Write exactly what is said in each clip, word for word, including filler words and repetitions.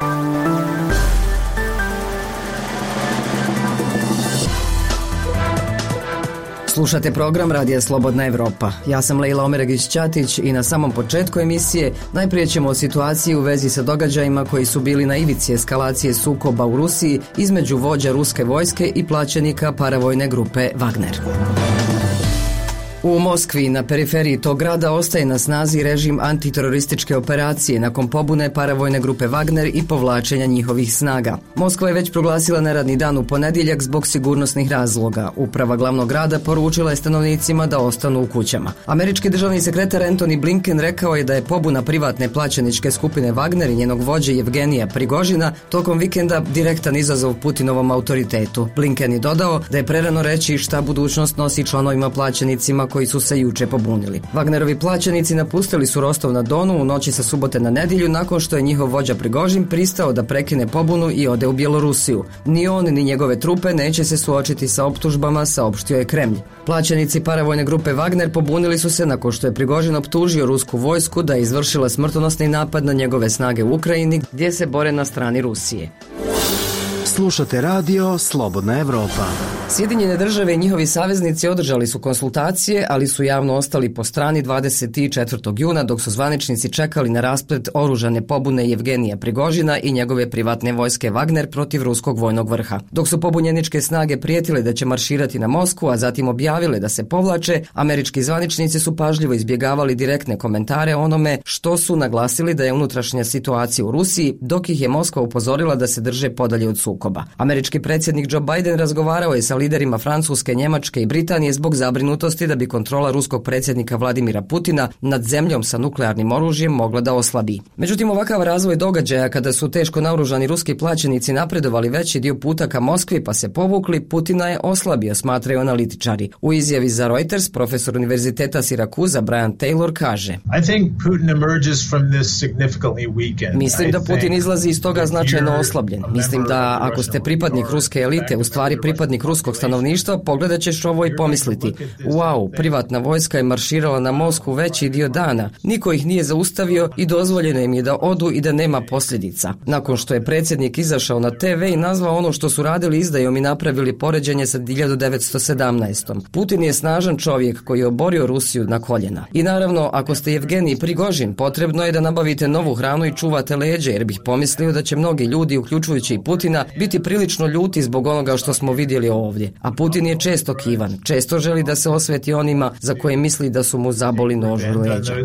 Slušate program Radija Slobodna Evropa. Ja sam Lejla Omeregić-Ćatić i na samom početku emisije najprije ćemo o situaciji u vezi sa događajima koji su bili na ivici eskalacije sukoba u Rusiji između vođa ruske vojske i plaćenika paravojne grupe Wagner. U Moskvi, na periferiji tog grada, ostaje na snazi režim antiterorističke operacije nakon pobune paravojne grupe Wagner i povlačenja njihovih snaga. Moskva je već proglasila neradni dan u ponedjeljak zbog sigurnosnih razloga. Uprava glavnog grada poručila je stanovnicima da ostanu u kućama. Američki državni sekretar Antony Blinken rekao je da je pobuna privatne plaćeničke skupine Wagner i njenog vođe Jevgenija Prigožina tokom vikenda direktan izazov Putinovom autoritetu. Blinken je dodao da je prerano reći šta budućnost nosi članovima plaćenicima koji su se juče pobunili. Wagnerovi plaćenici napustili su Rostov na Donu u noći sa subote na nedjelju nakon što je njihov vođa Prigožin pristao da prekine pobunu i ode u Bjelorusiju. Ni on ni njegove trupe neće se suočiti sa optužbama, saopštio je Kremlj. Plaćenici paravojne grupe Wagner pobunili su se nakon što je Prigožin optužio rusku vojsku da je izvršila smrtonosni napad na njegove snage u Ukrajini gdje se bore na strani Rusije. Slušate radio Slobodna Evropa. Sjedinjene države i njihovi saveznici održali su konsultacije, ali su javno ostali po strani dvadeset četvrtog juna dok su zvaničnici čekali na rasplet oružane pobune Jevgenija Prigožina i njegove privatne vojske Wagner protiv ruskog vojnog vrha. Dok su pobunjeničke snage prijetile da će marširati na Moskvu, a zatim objavile da se povlače, američki zvaničnici su pažljivo izbjegavali direktne komentare o onome što su naglasili da je unutrašnja situacija u Rusiji, dok ih je Moskva upozorila da se drže podalje od sukoba. Američki predsjednik Joe Biden razgovarao je sa liderima Francuske, Njemačke i Britanije zbog zabrinutosti da bi kontrola ruskog predsjednika Vladimira Putina nad zemljom sa nuklearnim oružjem mogla da oslabi. Međutim, ovakav razvoj događaja kada su teško naoružani ruski plaćenici napredovali veći dio puta ka Moskvi pa se povukli, Putina je oslabio, smatraju analitičari. U izjavi za Reuters profesor Univerziteta Sirakuza Brian Taylor kaže: Mislim da Putin izlazi iz toga značajno oslabljen. Mislim da ako ste pripadnik ruske elite, u stvari pripadnik ruskog stanovništva, pogledat ćeš ovo i pomisliti: wow, privatna vojska je marširala na Moskvu veći dio dana, niko ih nije zaustavio i dozvoljeno im je da odu i da nema posljedica. Nakon što je predsjednik izašao na te ve i nazvao ono što su radili izdajom i napravili poređenje sa hiljadu devetsto sedamnaestom. Putin je snažan čovjek koji je oborio Rusiju na koljena. I naravno, ako ste Jevgenij Prigožin, potrebno je da nabavite novu hranu i čuvate leđe, jer bih pomislio da će mnogi ljudi, uključujući i Putina, biti prilično ljuti zbog onoga što smo vidjeli ovdje. A Putin je često kivan, često želi da se osveti onima za koje misli da su mu zaboli nož u leđa.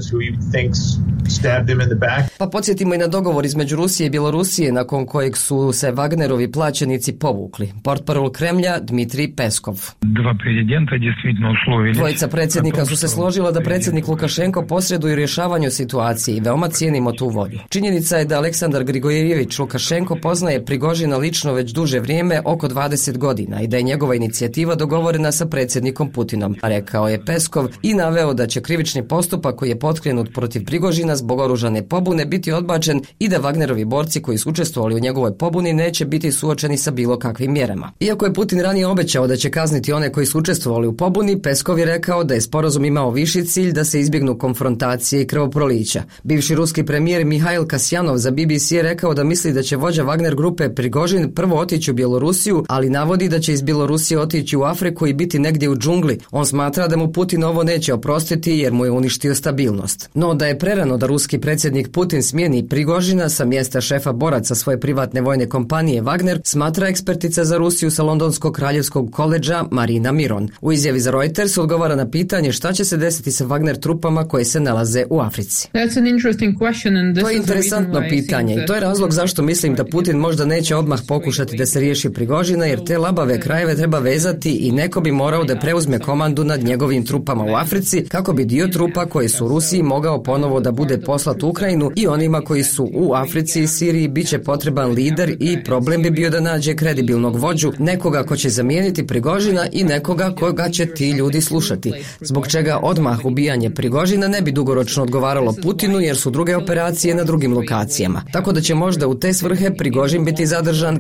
Pa podsjetimo i na dogovor između Rusije i Bjelorusije nakon kojeg su se Wagnerovi plaćenici povukli. Portparol Kremlja Dmitrij Peskov. Dvojica predsjednika su se složila da predsjednik Lukašenko posreduje u rješavanju situacije i veoma cijenimo tu volju. Činjenica je da Aleksandar Grigorjević Lukašenko poznaje Prigožina lično već duže vrijeme, oko dvadeset godina, i da je njegova inicijativa dogovorena sa predsjednikom Putinom, rekao je Peskov i naveo da će krivični postupak koji je potkrenut protiv Prigožina zbog oružane pobune biti odbačen i da Wagnerovi borci koji su učestvovali u njegovoj pobuni neće biti suočeni sa bilo kakvim mjerama. Iako je Putin ranije obećao da će kazniti one koji su učestvovali u pobuni, Peskov je rekao da je sporazum imao viši cilj da se izbjegnu konfrontacije i krvoprolića. Bivši ruski premijer Mihail Kasjanov za be be ce je rekao da misli da će vođa Wagner grupe Prigožin prvo otići u Bjelorusiju, ali navodi da će iz Bjelorusije otići u Afriku i biti negdje u džungli. On smatra da mu Putin ovo neće oprostiti jer mu je uništio stabilnost. No da je prerano da ruski predsjednik Putin smijeni Prigožina sa mjesta šefa boraca svoje privatne vojne kompanije Wagner, smatra ekspertica za Rusiju sa Londonskog kraljevskog koledža Marina Miron. U izjavi za Reuters odgovara na pitanje šta će se desiti sa Wagner trupama koje se nalaze u Africi. To je interesantno pitanje i to je razlog zašto mislim da Putin možda neće odmah pokušati da se riješi Prigožina, jer te labave krajeve treba vezati i neko bi morao da preuzme komandu nad njegovim trupama u Africi kako bi dio trupa koji su u Rusiji mogao ponovo da bude poslat u Ukrajinu, i onima koji su u Africi i Siriji bit će potreban lider i problem bi bio da nađe kredibilnog vođu, nekoga ko će zamijeniti Prigožina i nekoga koga će ti ljudi slušati. Zbog čega odmah ubijanje Prigožina ne bi dugoročno odgovaralo Putinu jer su druge operacije na drugim lokacijama. Tako da će možda u te svrhe Prigožin biti zadržan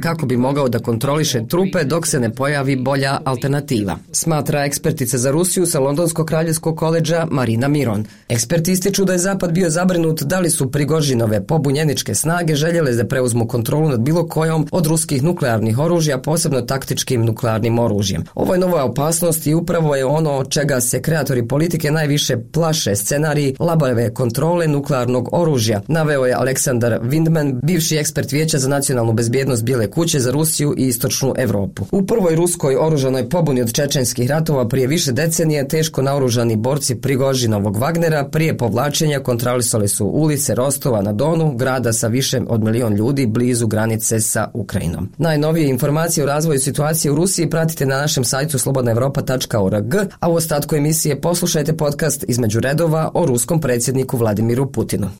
kako bi mogao da kontroliše trupe dok se ne pojavi bolja alternativa, smatra ekspertica za Rusiju sa Londonskog kraljevskog koledža Marina Miron. Eksperti ističu da je Zapad bio zabrinut da li su Prigožinove pobunjeničke snage željele da preuzmu kontrolu nad bilo kojom od ruskih nuklearnih oružja, posebno taktičkim nuklearnim oružjem. Ovo je nova opasnost i upravo je ono od čega se kreatori politike najviše plaše, scenarij labave kontrole nuklearnog oružja, naveo je Aleksandar Vindman, bivši ekspert Vijeća za nacionalnu bezbjednost Bijele kuće za Rusiju i istočnu Evropu. U prvoj ruskoj oružanoj pobuni od čečenskih ratova prije više decenije teško naoružani borci Prigožinovog Wagnera prije povlačenja kontrolisali su ulice Rostova na Donu, grada sa više od milion ljudi blizu granice sa Ukrajinom. Najnovije informacije o razvoju situacije u Rusiji pratite na našem sajtu slobodna evropa tačka org, a u ostatku emisije poslušajte podcast Između redova o ruskom predsjedniku Vladimiru Putinu.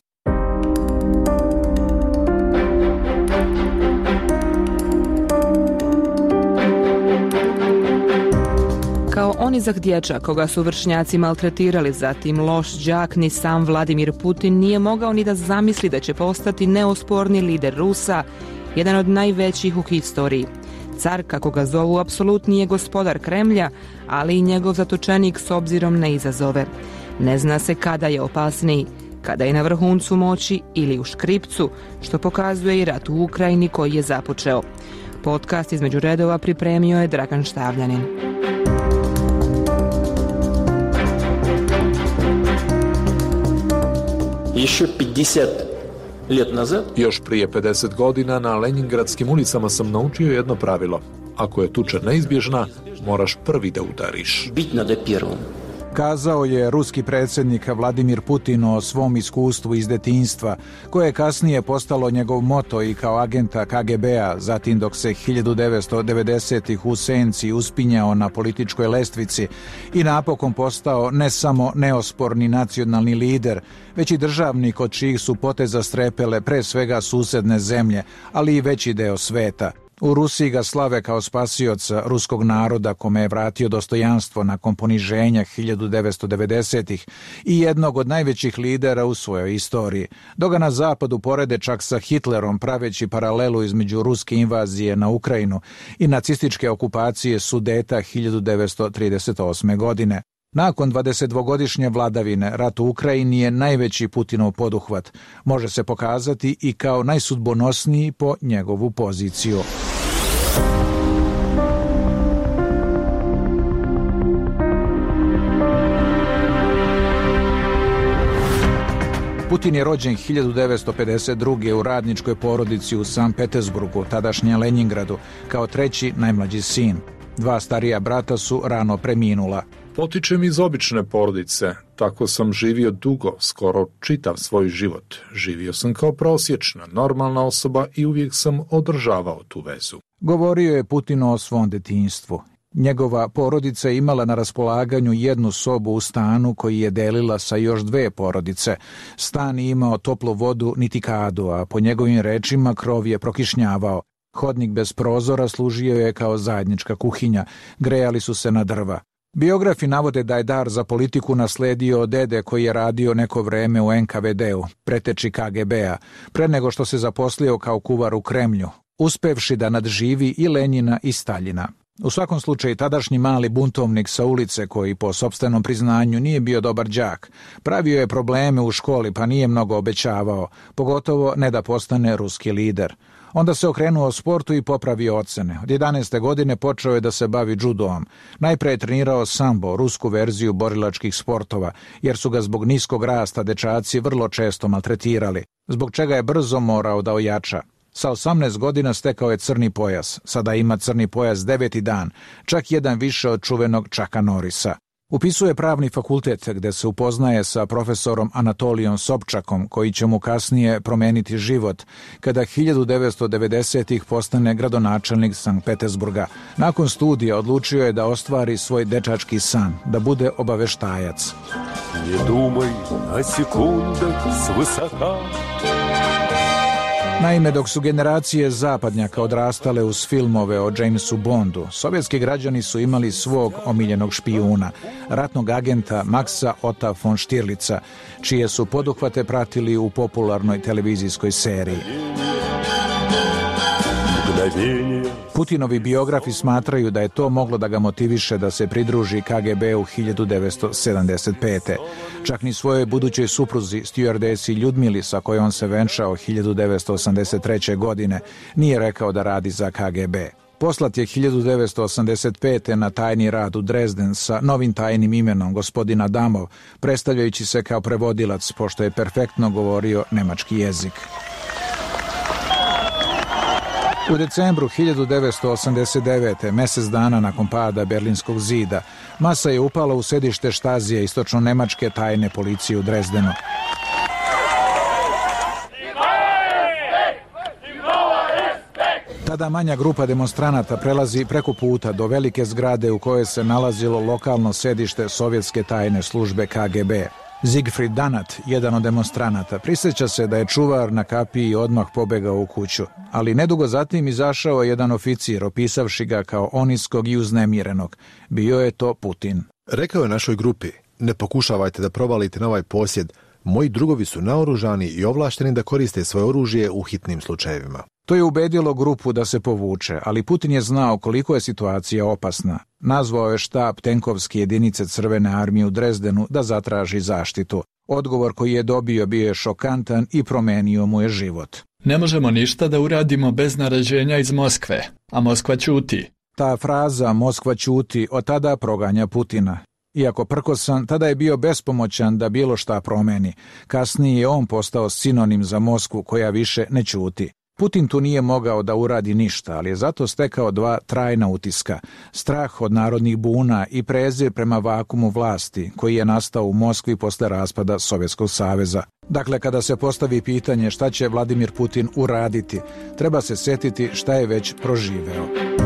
Kao onizak dječak koga su vršnjaci maltretirali, zatim loš đak, ni sam Vladimir Putin nije mogao ni da zamisli da će postati neosporni lider Rusa, jedan od najvećih u historiji. Car, kako ga zovu, apsolutni je gospodar Kremlja, ali i njegov zatočenik s obzirom na izazove. Ne zna se kada je opasniji, kada je na vrhuncu moći ili u škripcu, što pokazuje i rat u Ukrajini koji je započeo. Podcast Između redova pripremio je Dragan Štavljanin. Još prije pedeset godina na Leningradskim ulicama sam naučio jedno pravilo. Ako je tuča neizbježna, moraš prvi da udariš. Kazao je ruski predsjednik Vladimir Putin o svom iskustvu iz detinjstva, koje je kasnije postalo njegov moto i kao agenta K G B-a, zatim dok se hiljadu devetsto devedesetih u senci uspinjao na političkoj lestvici i napokon postao ne samo neosporni nacionalni lider, već i državnik od čijih su poteza strepele pre svega susedne zemlje, ali i veći deo sveta. U Rusiji ga slave kao spasioca ruskog naroda kome je vratio dostojanstvo nakon poniženja hiljadu devetsto devedesetih i jednog od najvećih lidera u svojoj istoriji. Dok ga na zapadu porede čak sa Hitlerom, praveći paralelu između ruske invazije na Ukrajinu i nacističke okupacije Sudeta hiljadu devetsto trideset osme. godine. Nakon dvadesetdvogodišnje vladavine, rat u Ukrajini je najveći Putinov poduhvat. Može se pokazati i kao najsudbonosniji po njegovu poziciju. Putin je rođen hiljadu devetsto pedeset druge. u radničkoj porodici u Sankt Petersburgu, tadašnje Leningradu, kao treći najmlađi sin. Dva starija brata su rano preminula. Potičem iz obične porodice, tako sam živio dugo, skoro čitav svoj život. Živio sam kao prosječna, normalna osoba i uvijek sam održavao tu vezu. Govorio je Putin o svom detinjstvu. Njegova porodica je imala na raspolaganju jednu sobu u stanu koji je delila sa još dve porodice. Stan je imao toplu vodu niti kadu, a po njegovim rečima krov je prokišnjavao. Hodnik bez prozora služio je kao zajednička kuhinja, grejali su se na drva. Biografi navode da je dar za politiku nasledio od dede koji je radio neko vreme u N K V D-u, preteči K G B-a, pre nego što se zaposlio kao kuvar u Kremlju, uspevši da nadživi i Lenjina i Staljina. U svakom slučaju, tadašnji mali buntovnik sa ulice, koji po sopstvenom priznanju nije bio dobar đak, pravio je probleme u školi pa nije mnogo obećavao, pogotovo ne da postane ruski lider. Onda se okrenuo sportu i popravio ocene. Od jedanaeste godine počeo je da se bavi džudoom. Najpre je trenirao sambo, rusku verziju borilačkih sportova, jer su ga zbog niskog rasta dečaci vrlo često maltretirali, zbog čega je brzo morao da ojača. Sa osamnaest godina stekao je crni pojas. Sada ima crni pojas deveti dan, čak jedan više od čuvenog Chucka Norrisa. Upisuje pravni fakultet gde se upoznaje sa profesorom Anatolijom Sobčakom, koji će mu kasnije promeniti život, kada hiljadu devetsto devedesetih postane gradonačelnik Sankt Petersburga. Nakon studija odlučio je da ostvari svoj dečački san, da bude obaveštajac. Ne dumaj na sekundak s visoka. Naime, dok su generacije zapadnjaka odrastale uz filmove o Jamesu Bondu, sovjetski građani su imali svog omiljenog špijuna, ratnog agenta Maxa Otta von Stirlica, čije su poduhvate pratili u popularnoj televizijskoj seriji. мгновения. Putinovi biografi smatraju da je to moglo da ga motiviše da se pridruži K G B u hiljadu devetsto sedamdeset pete. Čak ni svojoj budućoj supruzi, stjuardesi Ljudmili, sa kojom se venčao hiljadu devetsto osamdeset treće. godine, nije rekao da radi za K G B. Poslat je hiljadu devetsto osamdeset pete. na tajni rad u Dresden sa novim tajnim imenom gospodina Damov, predstavljajući se kao prevodilac, pošto je perfektno govorio nemački jezik. U decembru hiljadu devetsto osamdeset devete. mesec dana nakon pada Berlinskog zida, masa je upala u sedište Štazije istočno-nemačke tajne policije u Dresdenu. Tada manja grupa demonstranata prelazi preko puta do velike zgrade u kojoj se nalazilo lokalno sedište sovjetske tajne službe K G B. Siegfried Danat, jedan od demonstranata, prisjeća se da je čuvar na kapiji odmah pobegao u kuću, ali nedugo zatim izašao je jedan oficir, opisavši ga kao oniskog i uznemirenog. Bio je to Putin. Rekao je našoj grupi: ne pokušavajte da provalite na ovaj posjed, moji drugovi su naoružani i ovlašteni da koriste svoje oružje u hitnim slučajevima. To je ubedilo grupu da se povuče, ali Putin je znao koliko je situacija opasna. Nazvao je štab tenkovske jedinice Crvene armije u Dresdenu da zatraži zaštitu. Odgovor koji je dobio bio je šokantan i promenio mu je život. Ne možemo ništa da uradimo bez naređenja iz Moskve, a Moskva ćuti. Ta fraza Moskva ćuti od tada proganja Putina. Iako prkosan, tada je bio bespomoćan da bilo šta promeni. Kasnije je on postao sinonim za Moskvu koja više ne ćuti. Putin tu nije mogao da uradi ništa, ali je zato stekao dva trajna utiska. Strah od narodnih buna i prezir prema vakumu vlasti, koji je nastao u Moskvi posle raspada Sovjetskog saveza. Dakle, kada se postavi pitanje šta će Vladimir Putin uraditi, treba se setiti šta je već proživeo.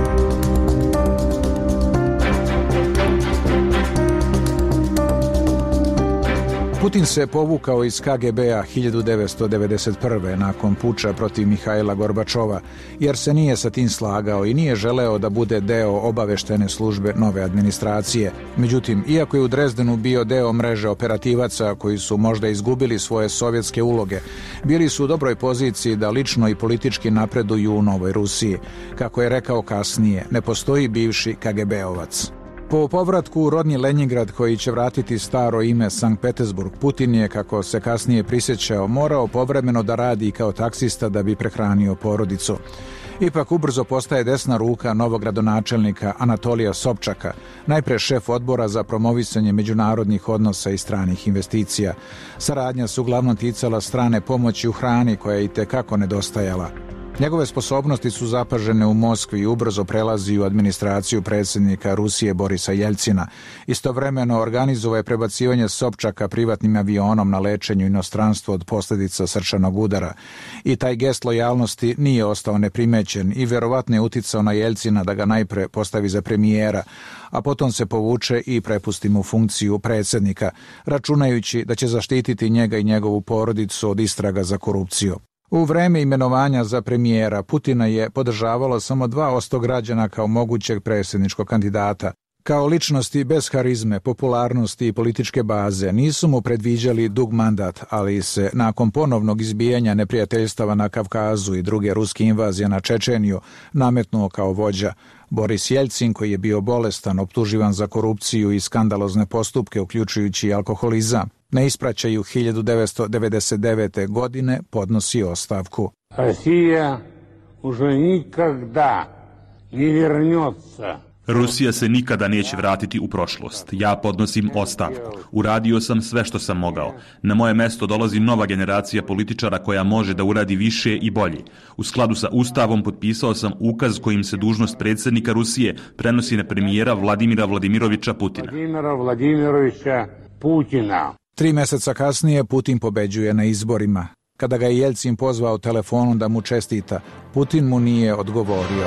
Putin se povukao iz K G B-a hiljadu devetsto devedeset prve. nakon puča protiv Mihajla Gorbačova, jer se nije sa tim slagao i nije želeo da bude deo obaveštene službe nove administracije. Međutim, iako je u Dresdenu bio deo mreže operativaca koji su možda izgubili svoje sovjetske uloge, bili su u dobroj poziciji da lično i politički napreduju u Novoj Rusiji. Kako je rekao kasnije, ne postoji bivši K G B-ovac. Po povratku u rodni Lenjingrad, koji će vratiti staro ime Sankt Petersburg, Putin je, kako se kasnije prisjećao, morao povremeno da radi kao taksista da bi prehranio porodicu. Ipak ubrzo postaje desna ruka novog gradonačelnika Anatolija Sobčaka, najpre šef odbora za promovisanje međunarodnih odnosa i stranih investicija. Saradnja se uglavnom ticala strane pomoći u hrani, koja je i tekako nedostajala. Njegove sposobnosti su zapažene u Moskvi i ubrzo prelazi u administraciju predsjednika Rusije Borisa Jeljcina. Istovremeno organizovao je prebacivanje Sobčaka privatnim avionom na lečenju inostranstvo od posljedica srčanog udara. I taj gest lojalnosti nije ostao neprimećen i verovatno je uticao na Jeljcina da ga najpre postavi za premijera, a potom se povuče i prepusti mu funkciju predsjednika, računajući da će zaštititi njega i njegovu porodicu od istraga za korupciju. U vreme imenovanja za premijera Putina je podržavalo samo dva posto građana kao mogućeg predsjedničkog kandidata. Kao ličnosti bez harizme, popularnosti i političke baze nisu mu predviđali dug mandat, ali se nakon ponovnog izbijanja neprijateljstava na Kavkazu i druge ruske invazije na Čečeniju nametnuo kao vođa. Boris Jeljcin, koji je bio bolestan, optuživan za korupciju i skandalozne postupke, uključujući i alkoholizam, na ispraćaju hiljadu devetsto devedeset devete. godine podnosi ostavku. Rusija уже никогда не вернется. Rusija se nikada neće vratiti u prošlost. Ja podnosim ostavku. Uradio sam sve što sam mogao. Na moje mesto dolazi nova generacija političara koja može da uradi više i bolje. U skladu sa Ustavom potpisao sam ukaz kojim se dužnost predsjednika Rusije prenosi na premijera Vladimira Vladimirovića Putina. Vladimira Vladimirovića Putina. Tri mjeseca kasnije Putin pobeđuje na izborima. Kada ga je Jeljcin pozvao telefonom da mu čestita, Putin mu nije odgovorio.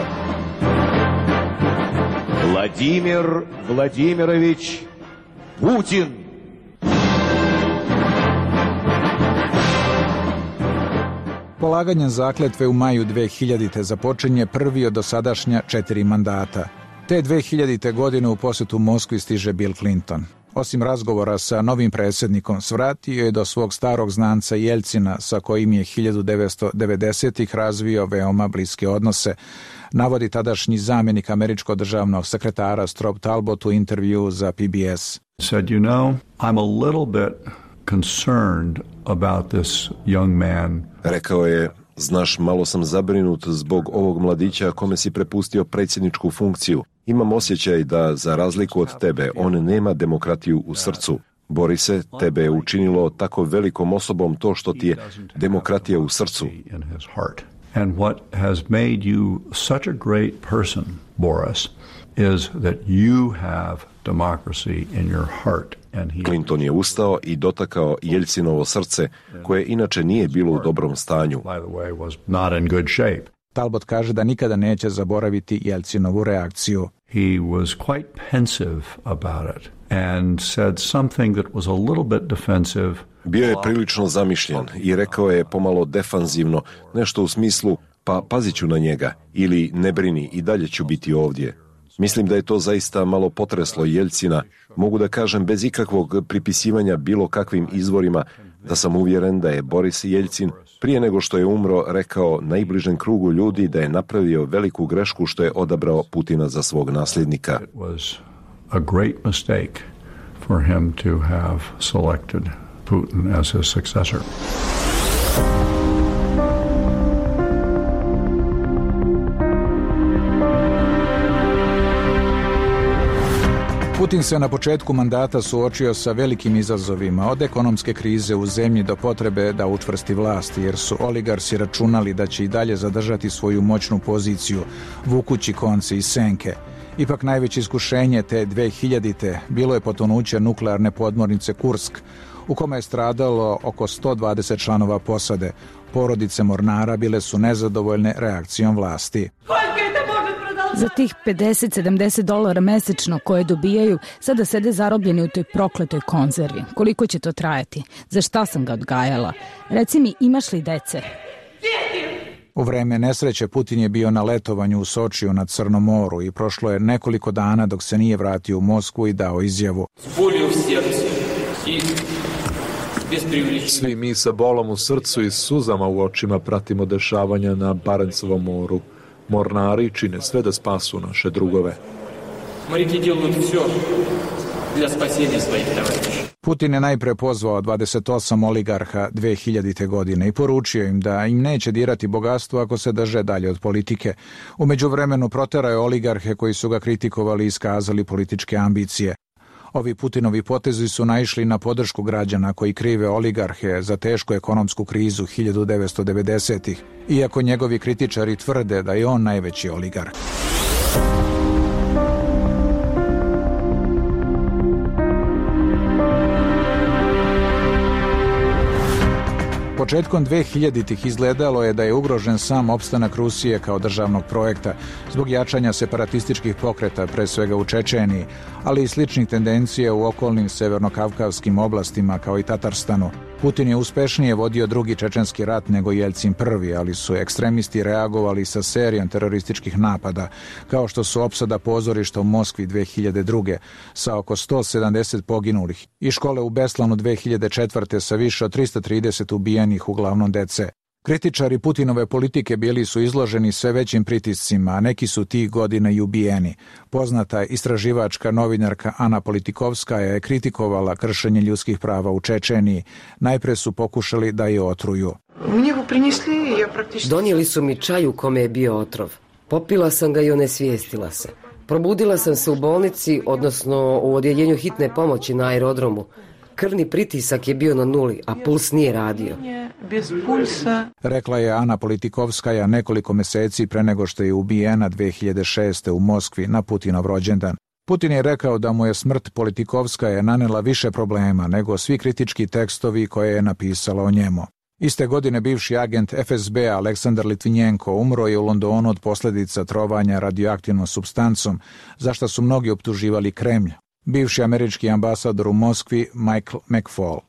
Vladimir Vladimirović Putin. Polaganjem zakletve u maju dve hiljadite. započinje prvi od dosadašnja četiri mandata. Te dve hiljadite. godine u posjetu Moskvi stiže Bill Clinton. Osim razgovora sa novim predsjednikom, svratio je do svog starog znanca Jeljcina, sa kojim je hiljadu devetsto devedesetih razvio veoma bliske odnose, navodi tadašnji zamjenik američkog državnog sekretara Strobe Talbot u intervju za P B S. Said, you know, I'm a little bit concerned about this young man. Rekao je, znaš, malo sam zabrinut zbog ovog mladića kome si prepustio predsjedničku funkciju. Imam osjećaj da, za razliku od tebe, on nema demokratiju u srcu. Borise, tebe je učinilo tako velikom osobom to što ti je demokratija u srcu. And what has made you such a great person, Boris, is that you have democracy in your heart. And he... Clinton je ustao i dotakao Jeljcinovo srce, koje inače nije bilo u dobrom stanju. By the way, was not in good shape. Talbot kaže da nikada neće zaboraviti Jeljcinovu reakciju. He was quite pensive about it and said something that was a little bit defensive. Bio je prilično zamišljen i rekao je pomalo defanzivno, nešto u smislu, pa pazit ću na njega, ili ne brini, i dalje ću biti ovdje. Mislim da je to zaista malo potreslo Jeljcina. Mogu da kažem bez ikakvog pripisivanja bilo kakvim izvorima da sam uvjeren da je Boris Jeljcin prije nego što je umro rekao najbližem krugu ljudi da je napravio veliku grešku što je odabrao Putina za svog nasljednika. It was a great mistake for him to have selected Putin as his successor. Putin se na početku mandata suočio sa velikim izazovima, od ekonomske krize u zemlji do potrebe da učvrsti vlast, jer su oligarsi računali da će i dalje zadržati svoju moćnu poziciju, vukući konce iz senke. Ipak najveće iskušenje te dve hiljadite bilo je potonuće nuklearne podmornice Kursk, u kome je stradalo oko sto dvadeset članova posade. Porodice mornara bile su nezadovoljne reakcijom vlasti. Za tih pedeset do sedamdeset dolara mesečno koje dobijaju, sada sede zarobljeni u toj prokletoj konzervi. Koliko će to trajati? Za šta sam ga odgajala? Reci mi, imaš li dece? U vreme nesreće Putin je bio na letovanju u Sočiju na Crnom moru i prošlo je nekoliko dana dok se nije vratio u Moskvu i dao izjavu. Svi mi sa bolom u srcu i suzama u očima pratimo dešavanja na Barencovom moru. Mornari čine sve da spasu naše drugove. Putin je najpre pozvao dvadeset osam oligarha dve hiljadite godine i poručio im da im neće dirati bogatstvo ako se drže dalje od politike. U međuvremenu proterao je oligarhe koji su ga kritikovali i iskazali političke ambicije. Ovi Putinovi potezi su naišli na podršku građana koji krive oligarhe za tešku ekonomsku krizu hiljadu devetsto devedesetih, iako njegovi kritičari tvrde da je on najveći oligarh. Početkom dve hiljaditih izgledalo je da je ugrožen sam opstanak Rusije kao državnog projekta zbog jačanja separatističkih pokreta, pre svega u Čečeniji, ali i sličnih tendencija u okolnim severnokavkavskim oblastima kao i Tatarstanu. Putin je uspešnije vodio drugi čečenski rat nego Jeljcin prvi, ali su ekstremisti reagovali sa serijom terorističkih napada, kao što su opsada pozorišta u Moskvi dve hiljade druge sa oko sto sedamdeset poginulih i škole u Beslanu dve hiljade četvrte sa više od tristo trideset ubijenih, uglavnom dece. Kritičari Putinove politike bili su izloženi sve većim pritiscima, a neki su tih godina i ubijeni. Poznata istraživačka novinarka Ana Politikovskaja je kritikovala kršenje ljudskih prava u Čečeniji. Najpre su pokušali da je otruju. Donijeli su mi čaj u kome je bio otrov. Popila sam ga i onesvijestila se. Probudila sam se u bolnici, odnosno u odjeljenju hitne pomoći na aerodromu. Krvni pritisak je bio na nuli, a puls nije radio. Rekla je Ana Politikovskaja nekoliko meseci pre nego što je ubijena dve hiljade šeste u Moskvi na Putinov rođendan. Putin je rekao da mu je smrt Politikovskaje nanela više problema nego svi kritički tekstovi koje je napisala o njemu. Iste godine bivši agent F S B Aleksandar Litvinjenko umro je u Londonu od posljedica trovanja radioaktivnom supstancom, za što su mnogi optuživali Kremlj. Bivši američki ambasador u Moskvi Michael McFaul.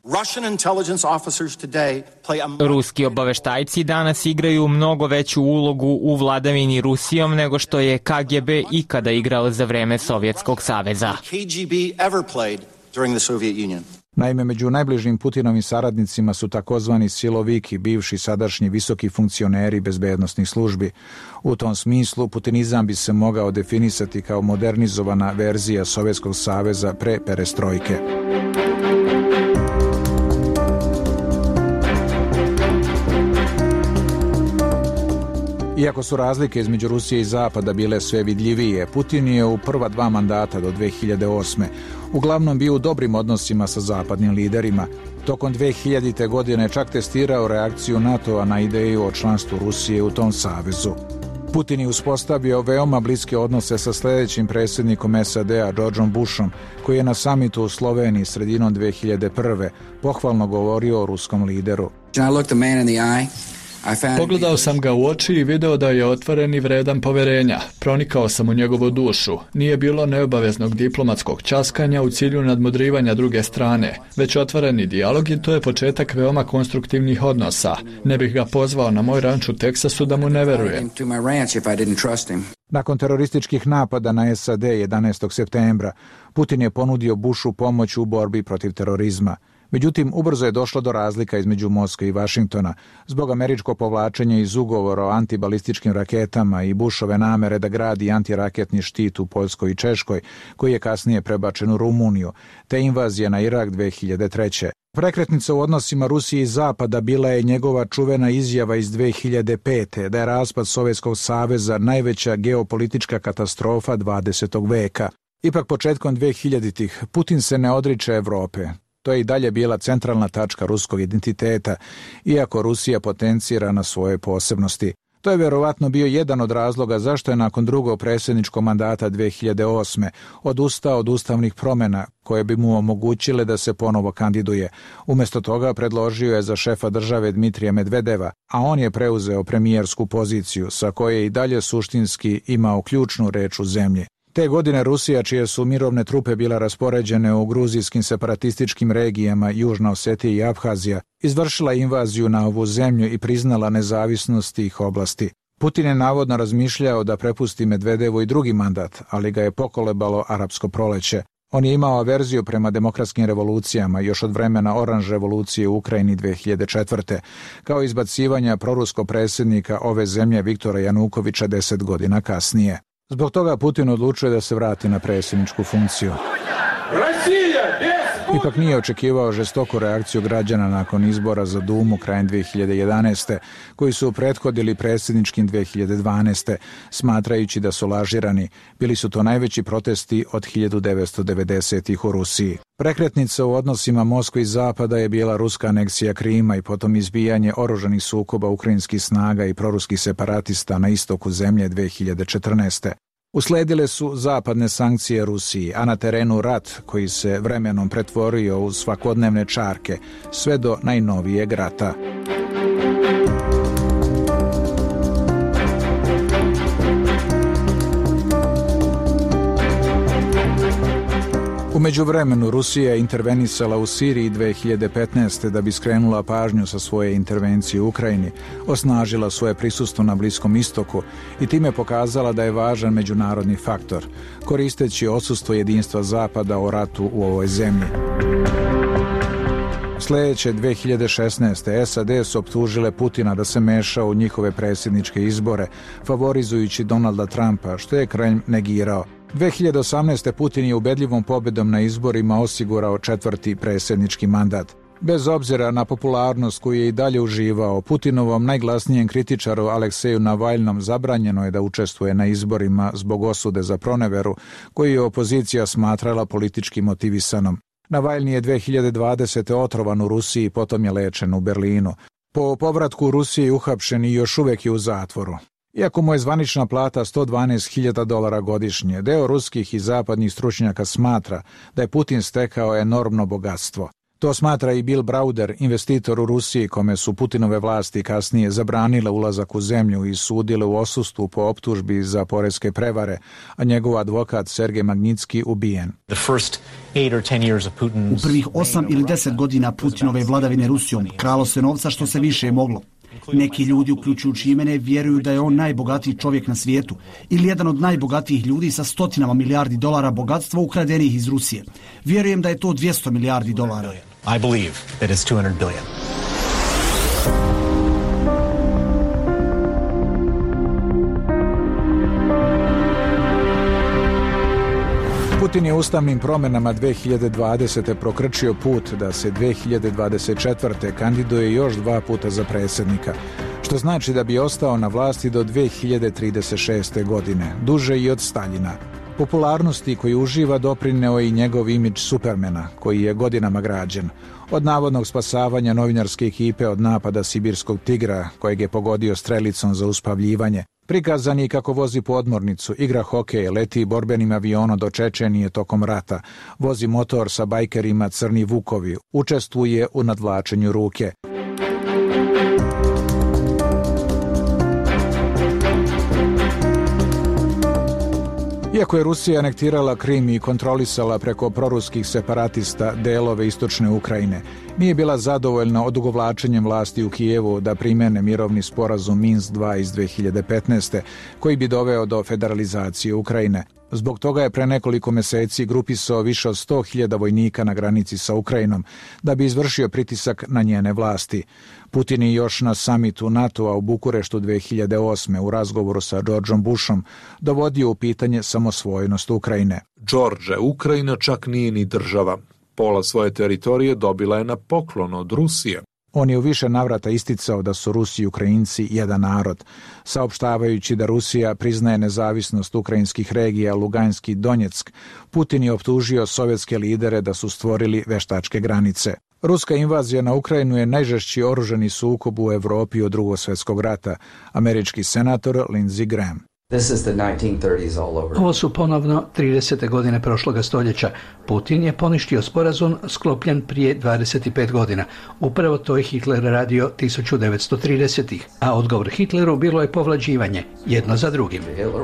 Ruski obaveštajci danas igraju mnogo veću ulogu u vladavini Rusijom nego što je K G B ikada igrao za vreme Sovjetskog saveza. Naime, među najbližim Putinovim saradnicima su takozvani siloviki, bivši sadašnji visoki funkcioneri bezbednosnih službi. U tom smislu, putinizam bi se mogao definisati kao modernizovana verzija Sovjetskog saveza pre perestrojke. Iako su razlike između Rusije i Zapada bile sve vidljivije, Putin je u prva dva mandata do dve hiljade osme uglavnom bio u dobrim odnosima sa zapadnim liderima. Tokom dve hiljadite. godine čak testirao reakciju NATO-a na ideju o članstvu Rusije u tom savezu. Putin je uspostavio veoma bliske odnose sa sljedećim predsjednikom S A D-a, Georgeom Bushom, koji je na samitu u Sloveniji sredinom dve hiljade prve. pohvalno govorio o ruskom lideru. Pogledao sam ga u oči i video da je otvoren i vredan poverenja. Pronikao sam u njegovu dušu. Nije bilo neobaveznog diplomatskog časkanja u cilju nadmudrivanja druge strane, već otvoreni dijalog i to je početak veoma konstruktivnih odnosa. Ne bih ga pozvao na moj ranč u Teksasu da mu ne verujem. Nakon terorističkih napada na S A D jedanaestog septembra, Putin je ponudio Bushu pomoć u borbi protiv terorizma. Međutim, ubrzo je došlo do razlika između Moskve i Vašingtona zbog američkog povlačenja iz ugovora o antibalističkim raketama i Bushove namere da gradi antiraketni štit u Poljskoj i Češkoj, koji je kasnije prebačen u Rumuniju, te invazija na Irak dve hiljade treće. Prekretnica u odnosima Rusije i Zapada bila je njegova čuvena izjava iz dve hiljade pete. da je raspad Sovjetskog saveza najveća geopolitička katastrofa dvadesetog veka. Ipak početkom dve hiljaditih. Putin se ne odriče Evrope. To je i dalje bila centralna tačka ruskog identiteta, iako Rusija potencira na svoje posebnosti. To je vjerovatno bio jedan od razloga zašto je nakon drugog predsjedničkog mandata dve hiljade osme. odustao od ustavnih promjena koje bi mu omogućile da se ponovo kandiduje. Umjesto toga predložio je za šefa države Dmitrija Medvedeva, a on je preuzeo premijersku poziciju sa koje je i dalje suštinski imao ključnu reč u zemlji. Te godine Rusija, čije su mirovne trupe bile raspoređene u gruzijskim separatističkim regijama Južna Osetija i Abhazija, izvršila invaziju na ovu zemlju i priznala nezavisnost tih oblasti. Putin je navodno razmišljao da prepusti Medvedevu i drugi mandat, ali ga je pokolebalo arapsko proleće. On je imao averziju prema demokratskim revolucijama još od vremena oranž revolucije u Ukrajini dve hiljade četvrte. kao izbacivanja proruskog predsjednika ove zemlje Viktora Janukovića deset godina kasnije. Zbog toga Putin odlučuje da se vrati na predsjedničku funkciju. Ipak nije očekivao žestoku reakciju građana nakon izbora za Dumu krajem dve hiljade jedanaeste. koji su prethodili predsjedničkim dve hiljade dvanaeste. smatrajući da su lažirani. Bili su to najveći protesti od hiljadu devetsto devedesetih. u Rusiji. Prekretnica u odnosima Moskve i Zapada je bila ruska aneksija Krima i potom izbijanje oružanih sukoba ukrajinskih snaga i proruskih separatista na istoku zemlje dve hiljade četrnaeste. Usledile su zapadne sankcije Rusiji, a na terenu rat koji se vremenom pretvorio u svakodnevne čarke, sve do najnovijeg rata. U međuvremenu Rusija je intervenisala u Siriji dve hiljade petnaeste. da bi skrenula pažnju sa svoje intervencije u Ukrajini, osnažila svoje prisustvo na Bliskom istoku i time pokazala da je važan međunarodni faktor, koristeći odsustvo jedinstva Zapada o ratu u ovoj zemlji. Sljedeće dve hiljade šesnaeste. S A D su optužile Putina da se meša u njihove predsjedničke izbore, favorizujući Donalda Trumpa, što je Kremlj negirao. dve hiljade osamnaeste. Putin je ubedljivom pobjedom na izborima osigurao četvrti predsjednički mandat. Bez obzira na popularnost koju je i dalje uživao, Putinovom najglasnijem kritičaru Alekseju Navalnom zabranjeno je da učestvuje na izborima zbog osude za proneveru, koju je opozicija smatrala politički motivisanom. Navalni je dve hiljade dvadesete. otrovan u Rusiji, potom je lečen u Berlinu. Po povratku u Rusiji uhapšen i još uvijek je u zatvoru. Iako mu je zvanična plata sto dvanaest hiljada dolara godišnje, deo ruskih i zapadnih stručnjaka smatra da je Putin stekao enormno bogatstvo. To smatra i Bill Browder, investitor u Rusiji, kome su Putinove vlasti kasnije zabranile ulazak u zemlju i sudile u odsustvu po optužbi za poreske prevare, a njegov advokat Sergej Magnitski ubijen. U prvih osam ili deset godina Putinove vladavine Rusijom kralo se novca što se više moglo. Neki ljudi, uključujući i mene, vjeruju da je on najbogatiji čovjek na svijetu ili jedan od najbogatijih ljudi sa stotinama milijardi dolara bogatstva ukradenih iz Rusije. Vjerujem da je to dvjesto milijardi dolara. I believe that it's two hundred billion. Putin je ustavnim promjenama dve hiljade dvadesete prokrčio put da se dve hiljade dvadeset četvrte kandiduje još dva puta za predsjednika, što znači da bi ostao na vlasti do dve hiljade trideset šeste. godine, duže i od Staljina. Popularnosti koju uživa doprineo je i njegov imidž Supermana, koji je godinama građen. Od navodnog spasavanja novinarske ekipe od napada sibirskog tigra, kojeg je pogodio strelicom za uspavljivanje, prikazan je kako vozi podmornicu, igra hokej, leti borbenim avionom do Čečenije tokom rata, vozi motor sa bajkerima Crni Vukovi, učestvuje u nadvlačenju ruke. Iako je Rusija anektirala Krim i kontrolisala preko proruskih separatista delove istočne Ukrajine, nije bila zadovoljna odugovlačenjem vlasti u Kijevu da primene mirovni sporazum Minsk dva iz dve hiljade petnaeste. koji bi doveo do federalizacije Ukrajine. Zbog toga je pre nekoliko meseci grupisao više od sto hiljada vojnika na granici sa Ukrajinom da bi izvršio pritisak na njene vlasti. Putin je još na samitu NATO-a u Bukureštu dve hiljade osme. u razgovoru sa Georgeom Bushom dovodio u pitanje samosvojnost Ukrajine. George, Ukrajina čak nije ni država. Pola svoje teritorije dobila je na poklon od Rusije. On je u više navrata isticao da su Rusi i Ukrajinci jedan narod, saopštavajući da Rusija priznaje nezavisnost ukrajinskih regija Luganski i Donjeck. Putin je optužio sovjetske lidere da su stvorili veštačke granice. Ruska invazija na Ukrajinu je najžešći oružani sukob u Evropi od Drugog svjetskog rata, američki senator Lindsey Graham. Ovo su ponovno tridesete godine prošloga stoljeća. Putin je poništio sporazum sklopljen prije dvadeset pet godina. Upravo to je Hitler radio tisuću devetsto tridesetih. A odgovor Hitleru bilo je povlađivanje, jedno za drugim.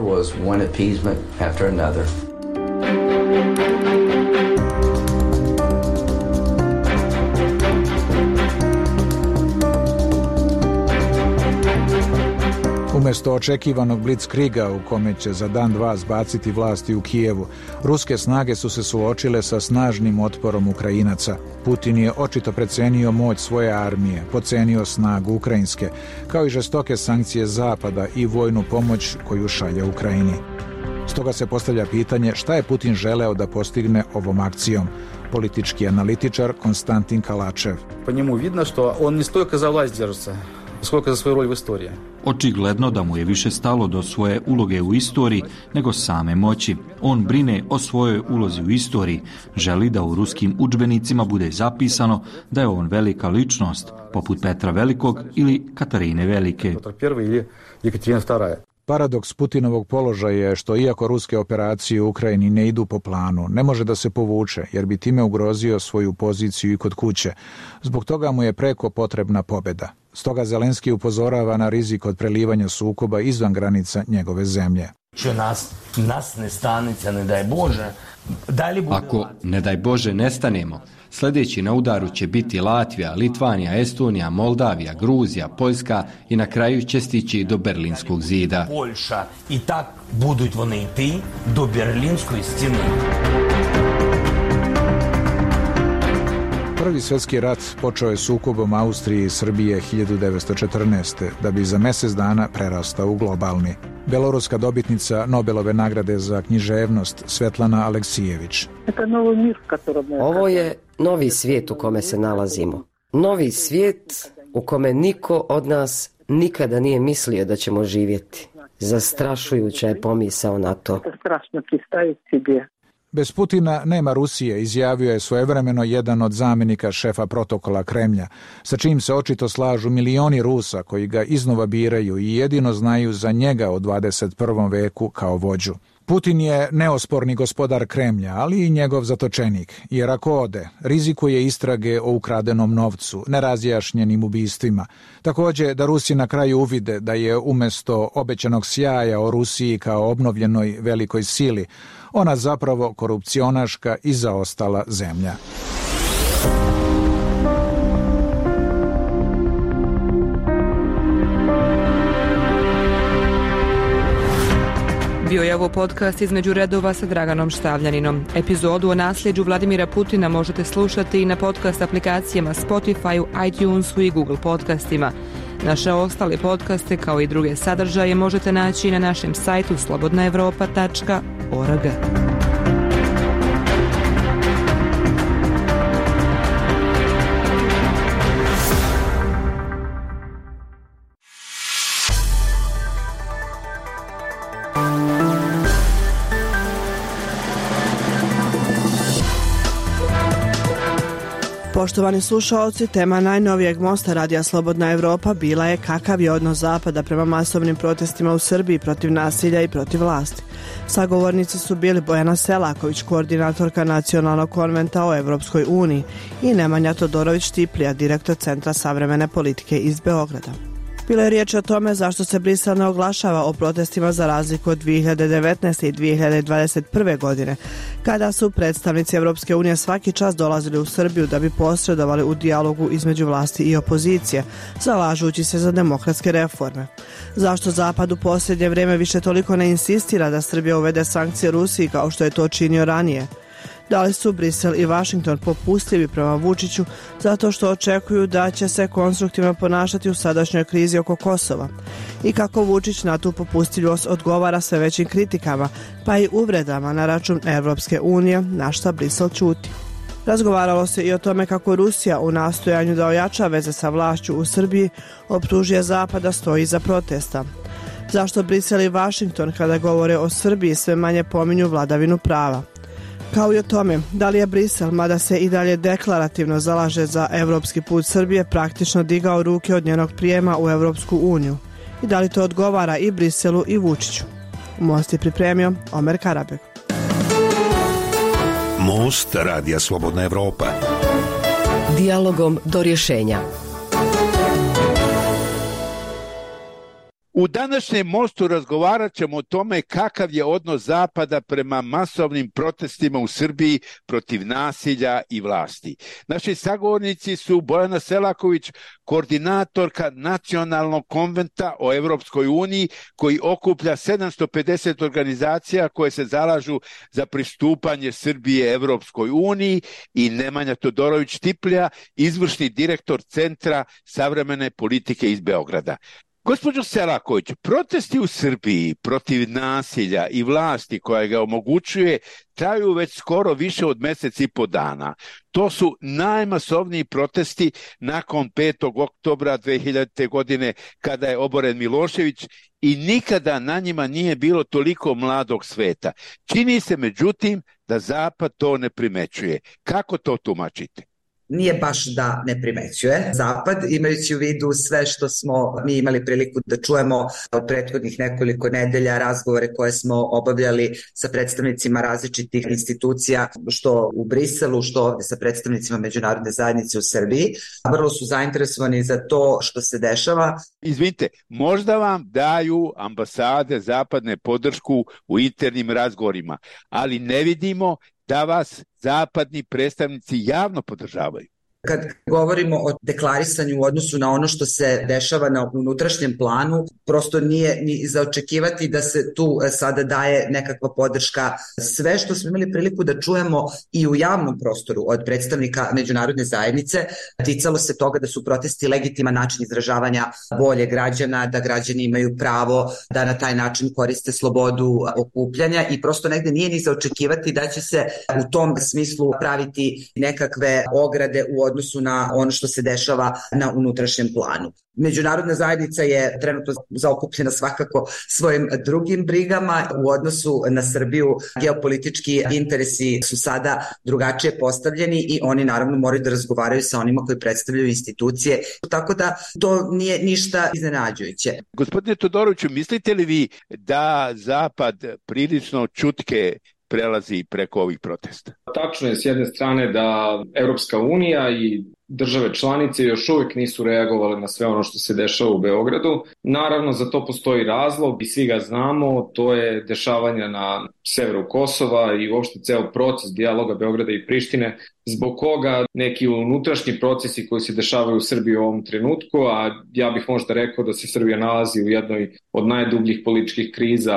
Umjesto očekivanog blitzkriga u kome će za dan dva zbaciti vlasti u Kijevu, ruske snage su se suočile sa snažnim otporom Ukrajinaca. Putin je očito precenio moć svoje armije, pocenio snagu ukrajinske, kao i žestoke sankcije Zapada i vojnu pomoć koju šalje Ukrajini. Stoga se postavlja pitanje šta je Putin želeo da postigne ovom akcijom. Politički analitičar Konstantin Kalačev. Po njemu vidno što on ne stojka za vlast država, skолько za svoju rol u istoriji. Očigledno da mu je više stalo do svoje uloge u istoriji nego same moći. On brine o svojoj ulozi u istoriji, želi da u ruskim udžbenicima bude zapisano da je on velika ličnost, poput Petra Velikog ili Katarine Velike. Paradoks Putinovog položaja je što iako ruske operacije u Ukrajini ne idu po planu, ne može da se povuče jer bi time ugrozio svoju poziciju i kod kuće. Zbog toga mu je preko potrebna pobjeda. Stoga Zelenski upozorava na rizik od prelivanja sukoba izvan granica njegove zemlje. Nas, nas ne stanice, ne daj Bože. Ako, ne daj Bože, nestanemo, sljedeći na udaru će biti Latvija, Litvanija, Estonija, Moldavija, Gruzija, Poljska i na kraju će stići do Berlinskog zida. Poljša i tak buduć вони йти do Berlinskoj stjene. Prvi svjetski rat počeo je sukobom Austrije i Srbije hiljadu devetsto četrnaeste. da bi za mjesec dana prerastao u globalni. Beloruska dobitnica Nobelove nagrade za književnost Svetlana Aleksijević. Ovo je novi svijet u kome se nalazimo. Novi svijet u kome niko od nas nikada nije mislio da ćemo živjeti. Zastrašujuća je pomisao na to. Bez Putina nema Rusije, izjavio je svojevremeno jedan od zamjenika šefa protokola Kremlja, sa čim se očito slažu milioni Rusa koji ga iznova biraju i jedino znaju za njega u dvadeset prvom veku kao vođu. Putin je neosporni gospodar Kremlja, ali i njegov zatočenik, jer ako ode, rizikuje istrage o ukradenom novcu, nerazjašnjenim ubistvima. Također da Rusi na kraju uvide da je umjesto obećanog sjaja o Rusiji kao obnovljenoj velikoj sili, ona zapravo korupcionaška i zaostala zemlja. Bio je ovo podcast Između redova sa Draganom Štavljaninom. Epizodu o nasljeđu Vladimira Putina možete slušati i na podcast aplikacijama Spotify, iTunesu i Google podcastima. Naše ostale podcaste kao i druge sadržaje možete naći na našem sajtu slobodna evropa tačka org. Poštovani slušaoci, tema najnovijeg mosta Radija Slobodna Evropa bila je kakav je odnos Zapada prema masovnim protestima u Srbiji protiv nasilja i protiv vlasti. Sagovornici su bili Bojana Selaković, koordinatorka Nacionalnog konventa o Evropskoj uniji, i Nemanja Todorović-Tiplija, direktor Centra savremene politike iz Beograda. Bilo je riječ o tome zašto se Brisel ne oglašava o protestima za razliku od dvije hiljade devetnaeste. i dvije hiljade dvadeset prve. godine, kada su predstavnici Evropske unije svaki čas dolazili u Srbiju da bi posredovali u dijalogu između vlasti i opozicije, zalažući se za demokratske reforme. Zašto Zapad u posljednje vrijeme više toliko ne insistira da Srbija uvede sankcije Rusiji kao što je to činio ranije? Da li su Brisel i Washington popustljivi prema Vučiću zato što očekuju da će se konstruktivno ponašati u sadašnjoj krizi oko Kosova? I kako Vučić na tu popustljivost odgovara sve većim kritikama, pa i uvredama na račun Evropske unije, na šta Brisel ćuti? Razgovaralo se i o tome kako Rusija u nastojanju da ojača veze sa vlašću u Srbiji optužuje Zapad da stoji iza protesta. Zašto Brisel i Washington kada govore o Srbiji sve manje pominju vladavinu prava? Kao i o tome, da li je Brisel, mada se i dalje deklarativno zalaže za evropski put Srbije, praktično digao ruke od njenog prijema u Evropsku uniju? I da li to odgovara i Briselu i Vučiću? Most je pripremio Omer Karabek. Most Radija Slobodna Evropa. Dijalogom do rješenja. U današnjem mostu razgovarat ćemo o tome kakav je odnos Zapada prema masovnim protestima u Srbiji protiv nasilja i vlasti. Naši sagovornici su Bojana Selaković, koordinatorka Nacionalnog konventa o Evropskoj uniji, koji okuplja sedamsto pedeset organizacija koje se zalažu za pristupanje Srbije Evropskoj uniji, i Nemanja Todorović-Tiplija, izvršni direktor Centra savremene politike iz Beograda. Gospođo Selaković, protesti u Srbiji protiv nasilja i vlasti koja ga omogućuje traju već skoro više od mjesec i po dana. To su najmasovniji protesti nakon petog oktobra dve hiljadite. godine kada je oboren Milošević, i nikada na njima nije bilo toliko mladog sveta. Čini se međutim da Zapad to ne primećuje. Kako to tumačite? Nije baš da ne primećuje Zapad, imajući u vidu sve što smo mi imali priliku da čujemo od prethodnih nekoliko nedelja, razgovore koje smo obavljali sa predstavnicima različitih institucija, što u Briselu, što ovdje sa predstavnicima međunarodne zajednice u Srbiji. Vrlo su zainteresovani za to što se dešava. Izvinite, možda vam daju ambasade zapadne podršku u internim razgovorima, ali ne vidimo da vas zapadni predstavnici javno podržavaju. Kad govorimo o deklarisanju u odnosu na ono što se dešava na unutrašnjem planu, prosto nije ni za očekivati da se tu sada daje nekakva podrška. Sve što smo imali priliku da čujemo i u javnom prostoru od predstavnika međunarodne zajednice ticalo se toga da su protesti legitiman način izražavanja volje građana, da građani imaju pravo da na taj način koriste slobodu okupljanja, i prosto negde nije ni za očekivati da će se u tom smislu praviti nekakve ograde u odnosu na ono što se dešava na unutrašnjem planu. Međunarodna zajednica je trenutno zaokupljena svakako svojim drugim brigama u odnosu na Srbiju. Geopolitički interesi su sada drugačije postavljeni i oni naravno moraju da razgovaraju sa onima koji predstavljaju institucije, tako da to nije ništa iznenađujuće. Gospodine Todoroviću, mislite li vi da Zapad prilično čutke prelazi preko ovih protesta? Tačno je s jedne strane da Evropska unija i države članice još uvijek nisu reagovale na sve ono što se dešava u Beogradu. Naravno, za to postoji razlog i svi ga znamo, to je dešavanja na severu Kosova i uopšte ceo proces dijaloga Beograda i Prištine, zbog koga neki unutrašnji procesi koji se dešavaju u Srbiji u ovom trenutku, a ja bih možda rekao da se Srbija nalazi u jednoj od najdubljih političkih kriza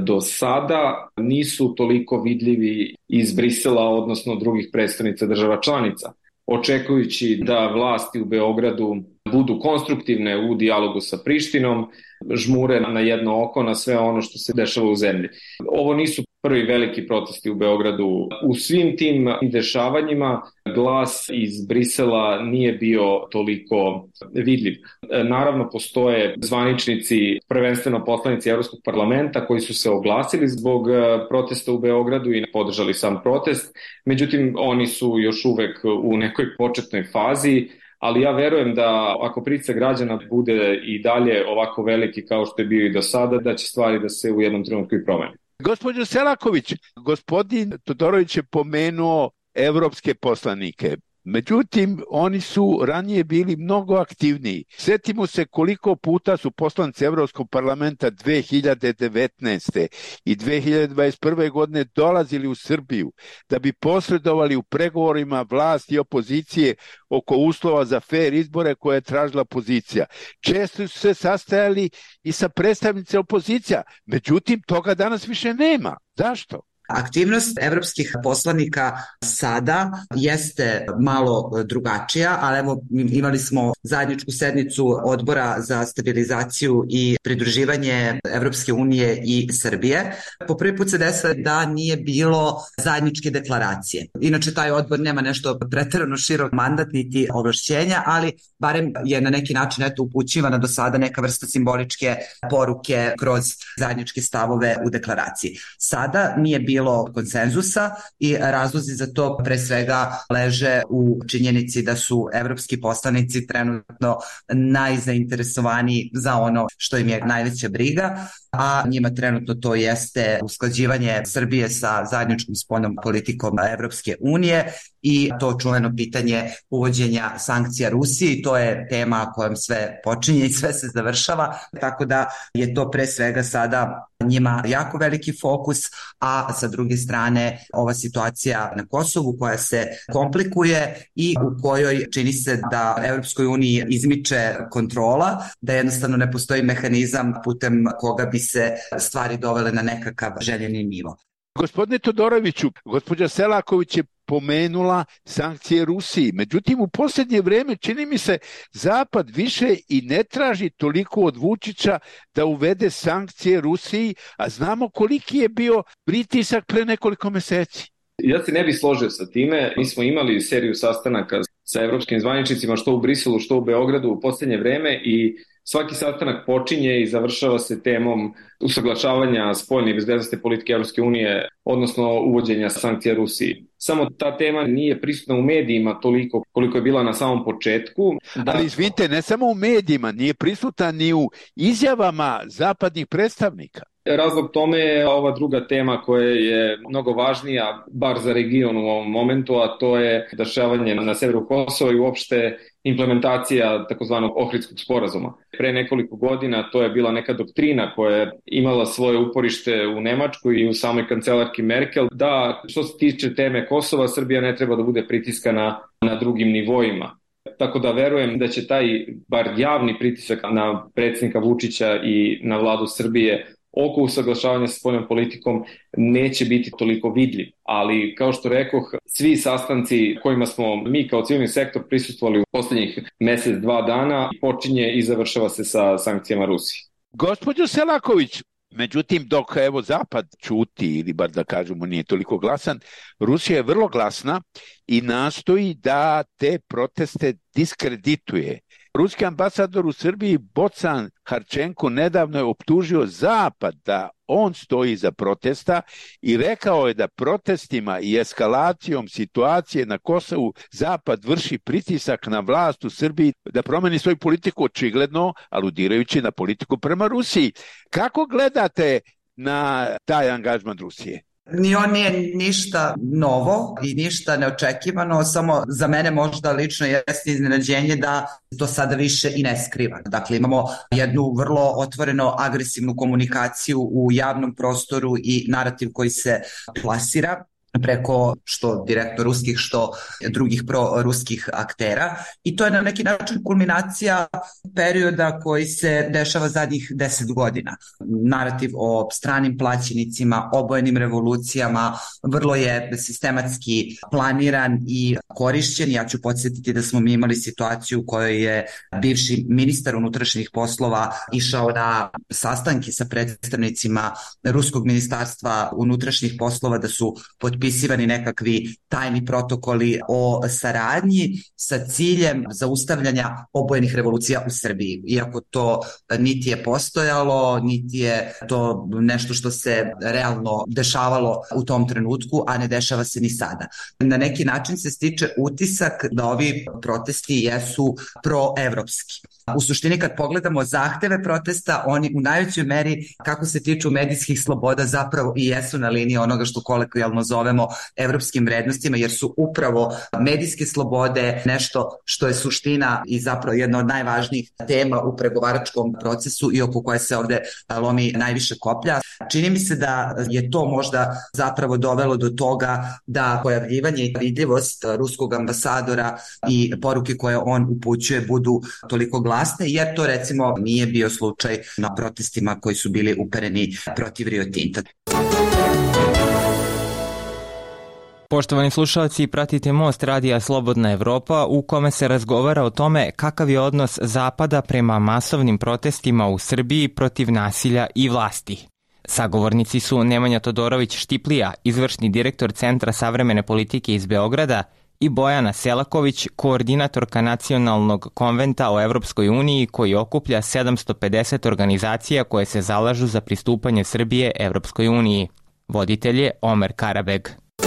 do sada nisu toliko vidljivi iz Brisela, odnosno drugih predstavnica država članica. Očekujući da vlasti u Beogradu budu konstruktivne u dijalogu sa Prištinom, žmure na jedno oko na sve ono što se dešava u zemlji. Ovo nisu prvi veliki protesti u Beogradu. U svim tim dešavanjima glas iz Brisela nije bio toliko vidljiv. Naravno, postoje zvaničnici, prvenstveno poslanici Evropskog parlamenta, koji su se oglasili zbog protesta u Beogradu i podržali sam protest. Međutim, oni su još uvek u nekoj početnoj fazi, ali ja verujem da ako pritisak građana bude i dalje ovako veliki kao što je bio i do sada, da će stvari da se u jednom trenutku i promene. Gospođo Selaković, gospodin Todorović je pomenuo evropske poslanike. Međutim, oni su ranije bili mnogo aktivniji. Sjetimo se koliko puta su poslanici Evropskog parlamenta dve hiljade devetnaeste. i dve hiljade dvadeset prve. godine dolazili u Srbiju da bi posredovali u pregovorima vlasti i opozicije oko uslova za fer izbore koje je tražila opozicija. Često su se sastajali i sa predstavnicima opozicija. Međutim, toga danas više nema. Zašto? Aktivnost evropskih poslanika sada jeste malo drugačija, ali evo imali smo zajedničku sednicu Odbora za stabilizaciju i pridruživanje Evropske unije i Srbije. Po prvi put se desilo da nije bilo zajedničke deklaracije. Inače, taj odbor nema nešto preterano širok mandat niti ovlašćenja, ali barem je na neki način eto upućivana do sada neka vrsta simboličke poruke kroz zajedničke stavove u deklaraciji. Sada nije bilo konsenzusa i razlozi za to pre svega leže u činjenici da su evropski poslanici trenutno najzainteresovaniji za ono što im je najveća briga, a njima trenutno to jeste usklađivanje Srbije sa zajedničkom spoljnom politikom Evropske unije i to čuveno pitanje uvođenja sankcija Rusiji. To je tema kojom sve počinje i sve se završava, tako da je to pre svega sada njima jako veliki fokus, a sa druge strane ova situacija na Kosovu koja se komplikuje i u kojoj čini se da Evropskoj uniji izmiče kontrola, da jednostavno ne postoji mehanizam putem koga bi se stvari dovele na nekakav željeni nivo. Gospodine Todoroviću, gospođa Selaković je pomenula sankcije Rusiji. Međutim, u posljednje vrijeme čini mi se Zapad više i ne traži toliko od Vučića da uvede sankcije Rusiji, a znamo koliki je bio pritisak pre nekoliko meseci. Ja se ne bih složio sa time. Mi smo imali seriju sastanaka sa evropskim zvaničnicima što u Briselu, što u Beogradu u posljednje vreme i svaki sastanak počinje i završava se temom usaglašavanja spoljne i bezbednosne politike Evropske unije, odnosno uvođenja sankcija Rusiji. Samo ta tema nije prisutna u medijima toliko koliko je bila na samom početku. Da... Ali izvinite, ne samo u medijima, nije prisutna ni u izjavama zapadnih predstavnika. Razlog tome je ova druga tema koja je mnogo važnija, bar za region u ovom momentu, a to je dešavanje na severu Kosova i uopšte implementacija takozvanog Ohridskog sporazuma. Pre nekoliko godina to je bila neka doktrina koja je imala svoje uporište u Nemačkoj i u samoj kancelarki Merkel, da što se tiče teme Kosova, Srbija ne treba da bude pritiskana na drugim nivoima. Tako da verujem da će taj bar javni pritisak na predsjednika Vučića i na vladu Srbije oko usaglašavanja sa spoljnom politikom neće biti toliko vidljiv. Ali, kao što rekoh, svi sastanci kojima smo mi kao civilni sektor prisustvovali u posljednjih mjesec, dva dana počinje i završava se sa sankcijama Rusiji. Gospođo Selaković, međutim, dok evo Zapad ćuti ili bar da kažemo nije toliko glasan, Rusija je vrlo glasna i nastoji da te proteste diskredituje. Ruski ambasador u Srbiji Bocan Harčenko nedavno je optužio Zapad da on stoji iza protesta i rekao je da protestima i eskalacijom situacije na Kosovu Zapad vrši pritisak na vlast u Srbiji da promeni svoju politiku, očigledno aludirajući na politiku prema Rusiji. Kako gledate na taj angažman Rusije? Ni on nije ništa novo i ništa neočekivano, samo za mene možda lično jeste iznenađenje da to sada više i ne skriva. Dakle, imamo jednu vrlo otvoreno agresivnu komunikaciju u javnom prostoru i narativ koji se plasira. preko što direktno ruskih, što drugih proruskih aktera i to je na neki način kulminacija perioda koji se dešava zadnjih deset godina. Narativ o stranim plaćenicima, obojenim revolucijama vrlo je sistematski planiran i korišćen. Ja ću podsjetiti da smo mi imali situaciju u kojoj je bivši ministar unutrašnjih poslova išao na sastanke sa predstavnicima Ruskog ministarstva unutrašnjih poslova, da su potpisivani nekakvi tajni protokoli o saradnji sa ciljem zaustavljanja obojenih revolucija u Srbiji. Iako to niti je postojalo, niti je to nešto što se realno dešavalo u tom trenutku, a ne dešava se ni sada. Na neki način se stiče utisak da ovi protesti jesu proevropski. U suštini kad pogledamo zahteve protesta, oni u najvećoj meri, kako se tiču medijskih sloboda, zapravo i jesu na liniji onoga što kolokvijalno zovemo evropskim vrednostima, jer su upravo medijske slobode nešto što je suština i zapravo jedna od najvažnijih tema u pregovaračkom procesu i oko koje se ovde lomi najviše koplja. Čini mi se da je to možda zapravo dovelo do toga da pojavljivanje i vidljivost ruskog ambasadora i poruke koje on upućuje budu toliko glasne, jer to recimo nije bio slučaj na protestima koji su bili upereni protiv Rio Tinta. Poštovani slušalci, pratite Most radija Slobodna Evropa u kome se razgovara o tome kakav je odnos Zapada prema masovnim protestima u Srbiji protiv nasilja i vlasti. Sagovornici su Nemanja Todorović-Štiplija, izvršni direktor Centra savremene politike iz Beograda, i Bojana Selaković, koordinatorka Nacionalnog konventa o Evropskoj uniji koji okuplja sedamsto pedeset organizacija koje se zalažu za pristupanje Srbije Evropskoj uniji. Voditelj je Omer Karabeg.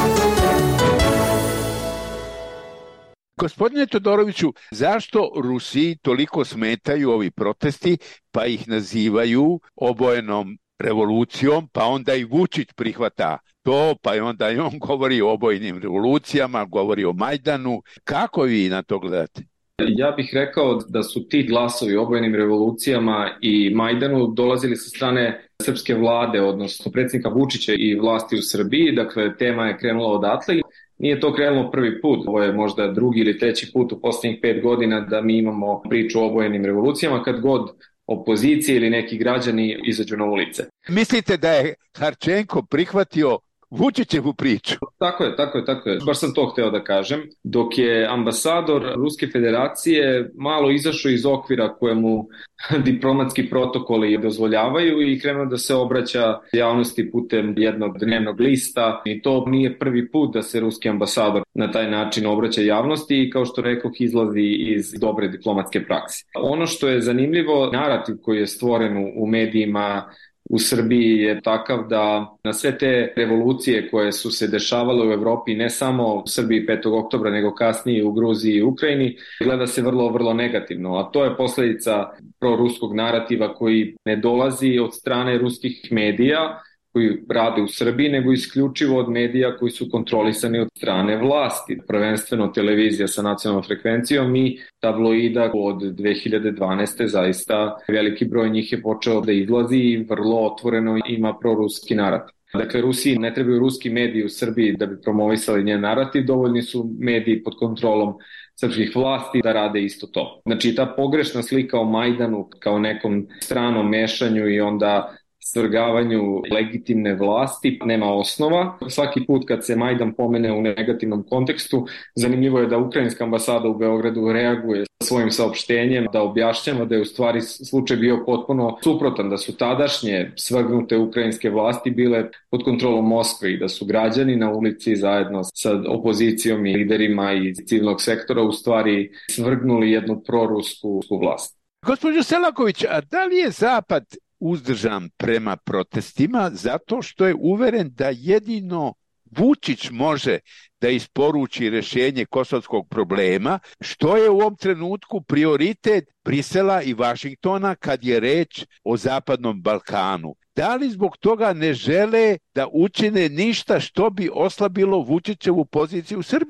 Gospodine Todoroviću, zašto Rusiji toliko smetaju ovi protesti, pa ih nazivaju obojenom revolucijom, pa onda i Vučić prihvata to, pa onda i on govori o obojenim revolucijama, govori o Majdanu. Kako vi na to gledate? Ja bih rekao da su ti glasovi o obojenim revolucijama i Majdanu dolazili sa strane srpske vlade, odnosno predsjednika Vučića i vlasti u Srbiji. Dakle, tema je krenula odatle. Nije to krenulo prvi put, ovo je možda drugi ili treći put u posljednjih pet godina da mi imamo priču o obojenim revolucijama kad god opozicije ili neki građani izađu na ulice. Mislite da je Harčenko prihvatio Vučićevu priču? Tako je, tako je, tako je. Baš sam to hteo da kažem. Dok je ambasador Ruske federacije malo izašao iz okvira koje mu diplomatski protokoli dozvoljavaju i krenuo da se obraća javnosti putem jednog dnevnog lista i to nije prvi put da se ruski ambasador na taj način obraća javnosti i kao što rekoh izlazi iz dobre diplomatske prakse. Ono što je zanimljivo, narativ koji je stvoren u medijima u Srbiji je takav da na sve te revolucije koje su se dešavale u Evropi, ne samo u Srbiji petog oktobra, nego kasnije u Gruziji i Ukrajini, gleda se vrlo, vrlo negativno. A to je posljedica proruskog narativa koji ne dolazi od strane ruskih medija koji rade u Srbiji, nego isključivo od medija koji su kontrolisani od strane vlasti. Prvenstveno televizija sa nacionalnom frekvencijom i tabloida od dve hiljade dvanaeste. Zaista veliki broj njih je počeo da izlazi i vrlo otvoreno ima proruski narativ. Dakle, Rusiji ne trebaju ruski mediji u Srbiji da bi promovisali njen narativ, dovoljni su mediji pod kontrolom srpskih vlasti da rade isto to. Znači, ta pogrešna slika o Majdanu kao nekom stranom mešanju i onda svrgavanju legitimne vlasti nema osnova. Svaki put kad se Majdan pomene u negativnom kontekstu, zanimljivo je da ukrajinska ambasada u Beogradu reaguje svojim saopštenjem, da objašnjava da je u stvari slučaj bio potpuno suprotan, da su tadašnje svrgnute ukrajinske vlasti bile pod kontrolom Moskve i da su građani na ulici zajedno sa opozicijom i liderima iz civilnog sektora u stvari svrgnuli jednu prorusku vlast. Gospođo Selaković, a da li je Zapad uzdržan prema protestima zato što je uveren da jedino Vučić može da isporuči rješenje kosovskog problema, što je u ovom trenutku prioritet Brisela i Vašingtona kad je reč o Zapadnom Balkanu? Da li zbog toga ne žele da učine ništa što bi oslabilo Vučićevu poziciju u Srbiji?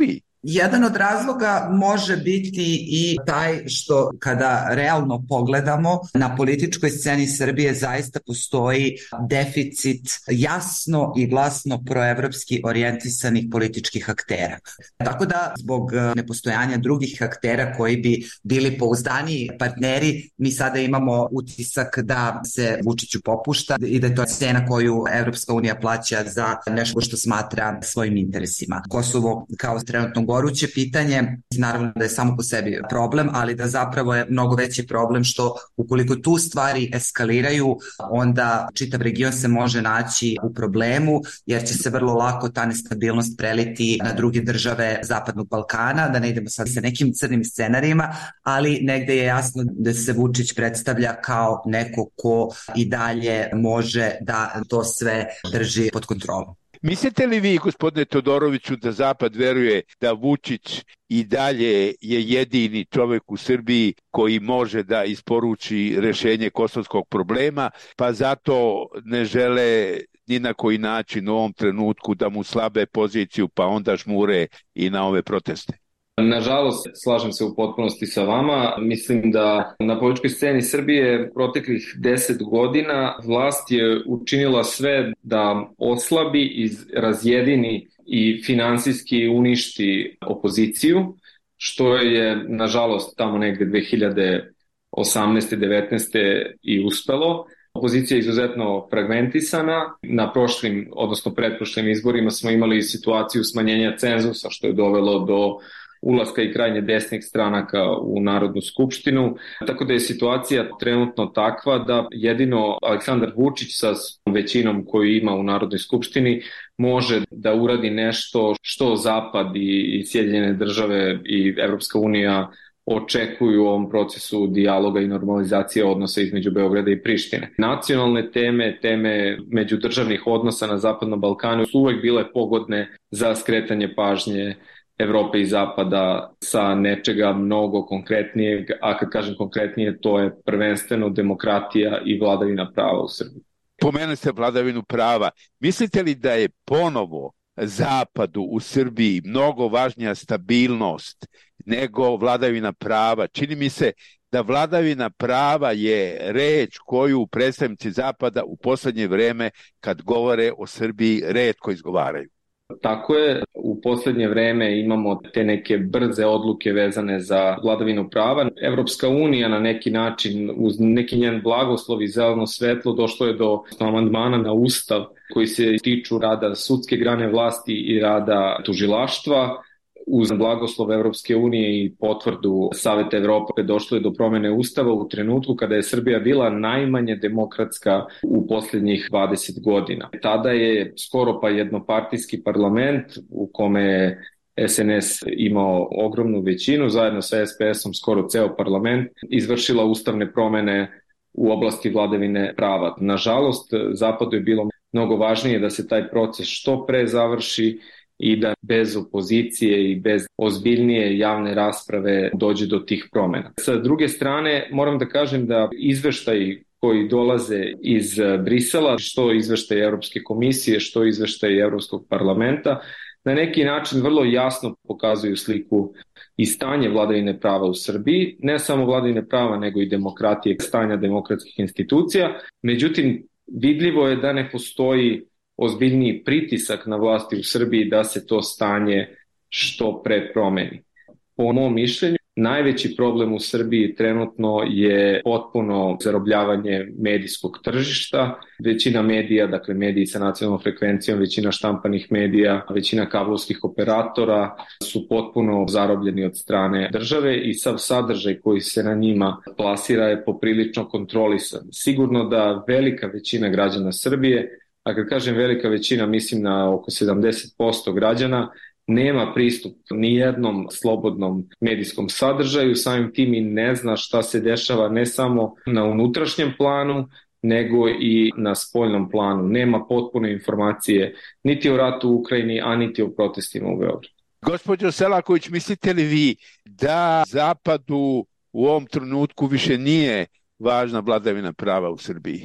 Jedan od razloga može biti i taj što kada realno pogledamo na političkoj sceni Srbije zaista postoji deficit jasno i glasno proevropski orijentisanih političkih aktera. Tako da zbog nepostojanja drugih aktera koji bi bili pouzdaniji partneri, mi sada imamo utisak da se Vučiću popušta i da je to cena koju Evropska unija plaća za nešto što smatra svojim interesima. Kosovo kao trenutno goruće pitanje, naravno da je samo po sebi problem, ali da zapravo je mnogo veći problem što ukoliko tu stvari eskaliraju, onda čitav region se može naći u problemu, jer će se vrlo lako ta nestabilnost preliti na druge države Zapadnog Balkana, da ne idemo sad sa nekim crnim scenarijima, ali negde je jasno da se Vučić predstavlja kao neko ko i dalje može da to sve drži pod kontrolom. Mislite li vi, gospodine Todoroviću, da Zapad veruje da Vučić i dalje je jedini čovjek u Srbiji koji može da isporuči rešenje kosovskog problema, pa zato ne žele ni na koji način u ovom trenutku da mu slabe poziciju, pa onda žmure i na ove proteste? Nažalost, slažem se u potpunosti sa vama. Mislim da na političkoj sceni Srbije proteklih deset godina vlast je učinila sve da oslabi i razjedini i finansijski uništi opoziciju, što je nažalost tamo negde dve hiljade osamnaeste devetnaeste i uspelo. Opozicija je izuzetno fragmentisana. Na prošlim, odnosno pretprošlim izborima smo imali situaciju smanjenja cenzusa, što je dovelo do ulaska i krajnje desnih stranaka u Narodnu skupštinu. Tako da je situacija trenutno takva da jedino Aleksandar Vučić sa većinom koju ima u Narodnoj skupštini može da uradi nešto što Zapad i Sjedinjene države i Evropska unija očekuju u ovom procesu dijaloga i normalizacije odnosa između Beograda i Prištine. Nacionalne teme, teme međudržavnih odnosa na Zapadnom Balkanu su uvek bile pogodne za skretanje pažnje Evrope i Zapada sa nečega mnogo konkretnijeg, a kad kažem konkretnije, to je prvenstveno demokratija i vladavina prava u Srbiji. Pomenuli ste vladavinu prava. Mislite li da je ponovo Zapadu u Srbiji mnogo važnija stabilnost nego vladavina prava? Čini mi se da vladavina prava je reč koju predstavnici Zapada u poslednje vreme kad govore o Srbiji retko izgovaraju. Tako je, u poslednje vreme imamo te neke brze odluke vezane za vladavinu prava. Evropska unija na neki način, uz neki njen blagoslov i zeleno svetlo, došlo je do amandmana na Ustav koji se tiču rada sudske grane vlasti i rada tužilaštva. Uz blagoslov Evropske unije i potvrdu Saveta Evrope došlo je do promene Ustava u trenutku kada je Srbija bila najmanje demokratska u posljednjih dvadeset godina. Tada je skoro pa jednopartijski parlament u kome je S N S imao ogromnu većinu, zajedno sa S P S-om skoro ceo parlament, izvršila ustavne promene u oblasti vladavine prava. Nažalost, Zapadu je bilo mnogo važnije da se taj proces što pre završi i da bez opozicije i bez ozbiljnije javne rasprave dođe do tih promjena. Sa druge strane, moram da kažem da izveštaji koji dolaze iz Brisela, što izveštaji Europske komisije, što izveštaji Europskog parlamenta, na neki način vrlo jasno pokazuju sliku i stanje vladavine prava u Srbiji, ne samo vladavine prava, nego i demokratije, stanja demokratskih institucija. Međutim, vidljivo je da ne postoji ozbiljniji pritisak na vlasti u Srbiji da se to stanje što pre promeni. Po mom mišljenju, najveći problem u Srbiji trenutno je potpuno zarobljavanje medijskog tržišta. Većina medija, dakle mediji sa nacionalnom frekvencijom, većina štampanih medija, većina kablovskih operatora su potpuno zarobljeni od strane države i sav sadržaj koji se na njima plasira je poprilično kontrolisan. Sigurno da velika većina građana Srbije, a kad kažem velika većina, mislim na oko sedamdeset posto građana, nema pristup ni jednom slobodnom medijskom sadržaju, samim tim i ne zna šta se dešava ne samo na unutrašnjem planu, nego i na spoljnom planu. Nema potpune informacije niti o ratu u Ukrajini, a niti o protestima u Beogradu. Gospođo Selaković, mislite li vi da Zapadu u ovom trenutku više nije važna vladavina prava u Srbiji?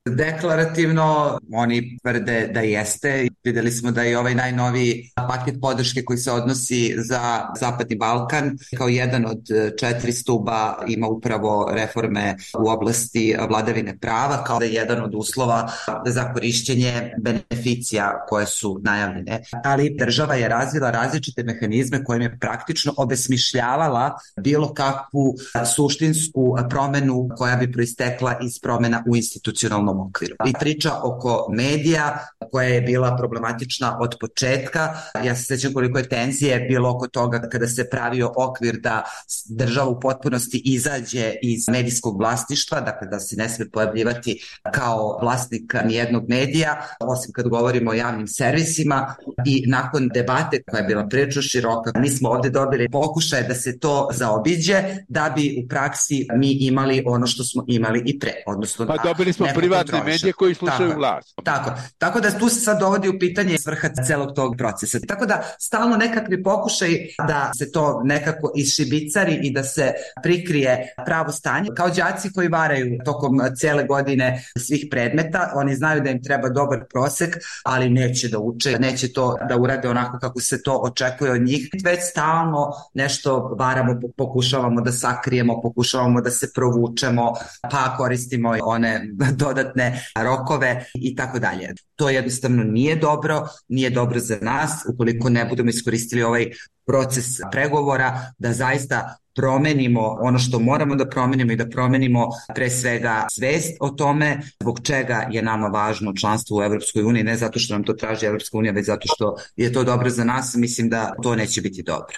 Deklarativno oni tvrde da jeste. Videli smo da je ovaj najnoviji paket podrške koji se odnosi za Zapadni Balkan kao jedan od četiri stuba ima upravo reforme u oblasti vladavine prava kao da je jedan od uslova za korišćenje beneficija koje su najavljene. Ali država je razvila različite mehanizme kojim je praktično obesmišljavala bilo kakvu suštinsku promenu koja bi proistekla iz promena u institucionalnom okviru. I priča oko medija koja je bila problematična od početka. Ja se sjećam koliko je tenzije bilo oko toga kada se pravio okvir da država u potpunosti izađe iz medijskog vlasništva, dakle da se ne smije pojavljivati kao vlasnik nijednog medija, osim kad govorimo o javnim servisima. I nakon debate koja je bila prilično široka, mi smo ovde dobili pokušaj da se to zaobiđe, da bi u praksi mi imali ono što smo imali i pre. Odnosno pa dobili smo privatne medije koji slušaju tako, vlast. Tako, tako da tu se sad dovodi u pitanje svrha celog tog procesa. Tako da stalno nekakvi pokušaj da se to nekako išibicari i da se prikrije pravo stanje. Kao đaci koji varaju tokom cele godine svih predmeta, oni znaju da im treba dobar prosek, ali neće da uče, neće to da urade onako kako se to očekuje od njih. Već stalno nešto varamo, pokušavamo da sakrijemo, pokušavamo da se provučemo, pa koristimo one dodatne rokove i tako dalje. To jednostavno nije dobro, nije dobro za nas ukoliko ne budemo iskoristili ovaj proces pregovora da zaista promenimo ono što moramo da promenimo i da promenimo pre svega svest o tome zbog čega je nama važno članstvo u Evropskoj uniji, ne zato što nam to traži Evropska unija, već zato što je to dobro za nas. Mislim da to neće biti dobro.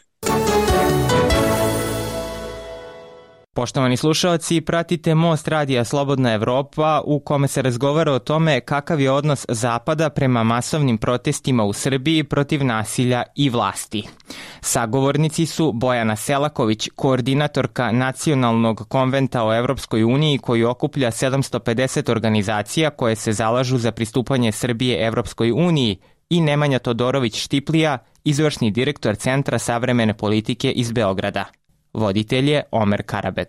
Poštovani slušalci, pratite Most radija Slobodna Evropa u kome se razgovara o tome kakav je odnos Zapada prema masovnim protestima u Srbiji protiv nasilja i vlasti. Sagovornici su Bojana Selaković, koordinatorka Nacionalnog konventa o Evropskoj uniji koji okuplja sedamsto pedeset organizacija koje se zalažu za pristupanje Srbije Evropskoj uniji, i Nemanja Todorović-Štiplija, izvršni direktor Centra savremene politike iz Beograda. Voditelj je Omer Karabeg.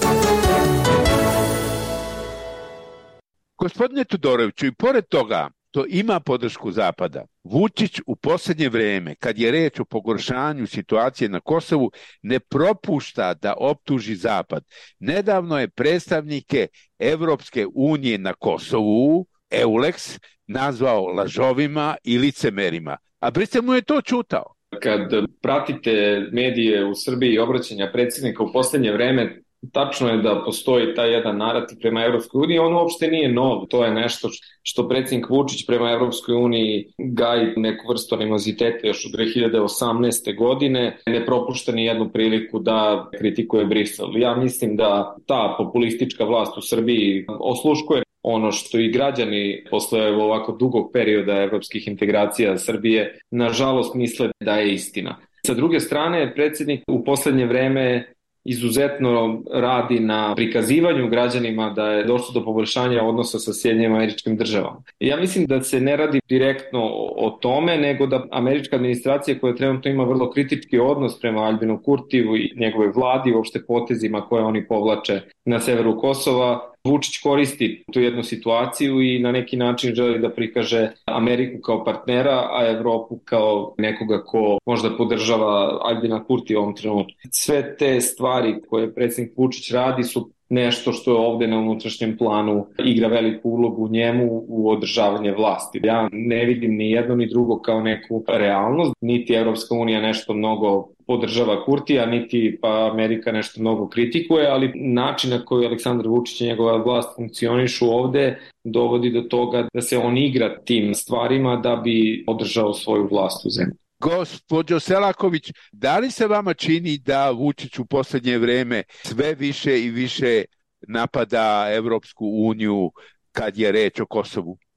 Gospodine Todoroviću, i pored toga to ima podršku Zapada, Vučić u posljednje vreme, kad je reč o pogoršanju situacije na Kosovu, ne propušta da optuži Zapad. Nedavno je predstavnike Evropske unije na Kosovu, EULEX, nazvao lažovima i licemerima, a Brisel mu je to čutao. Kad pratite medije u Srbiji i obraćanja predsjednika u posljednje vreme, tačno je da postoji taj jedan narativ prema Evropskoj uniji, on uopšte nije nov, to je nešto što predsjednik Vučić prema Evropskoj uniji gaji neku vrstu animoziteta još od dve hiljade osamnaeste. godine, ne propušta ni jednu priliku da kritikuje Brisel. Ja mislim da ta populistička vlast u Srbiji osluškuje ono što i građani posle ovako dugog perioda evropskih integracija Srbije nažalost misle da je istina. Sa druge strane, predsjednik u posljednje vreme izuzetno radi na prikazivanju građanima da je došlo do poboljšanja odnosa sa Sjedinjenim Američkim Državama. Ja mislim da se ne radi direktno o tome, nego da američka administracija koja trenutno ima vrlo kritički odnos prema Albinu Kurtiju i njegove vladi, uopšte potezima koje oni povlače na severu Kosova, Vučić koristi tu jednu situaciju i na neki način želi da prikaže Ameriku kao partnera, a Evropu kao nekoga ko možda podržava Albina Kurtija u ovom trenutku. Sve te stvari koje predsjednik Vučić radi su nešto što je ovde na unutrašnjem planu igra veliku ulogu u njemu u održavanje vlasti. Ja ne vidim ni jedno ni drugo kao neku realnost, niti Evropska unija nešto mnogo podržava Kurtija, niti pa Amerika nešto mnogo kritikuje, ali način na koji Aleksandar Vučić i njegova vlast funkcionišu ovde dovodi do toga da se on igra tim stvarima da bi održao svoju vlast u zemlji. Gospođo Selaković, da li se vama čini da Vučić u posljednje vreme sve više i više napada Evropsku uniju kad je reč o Kosovu?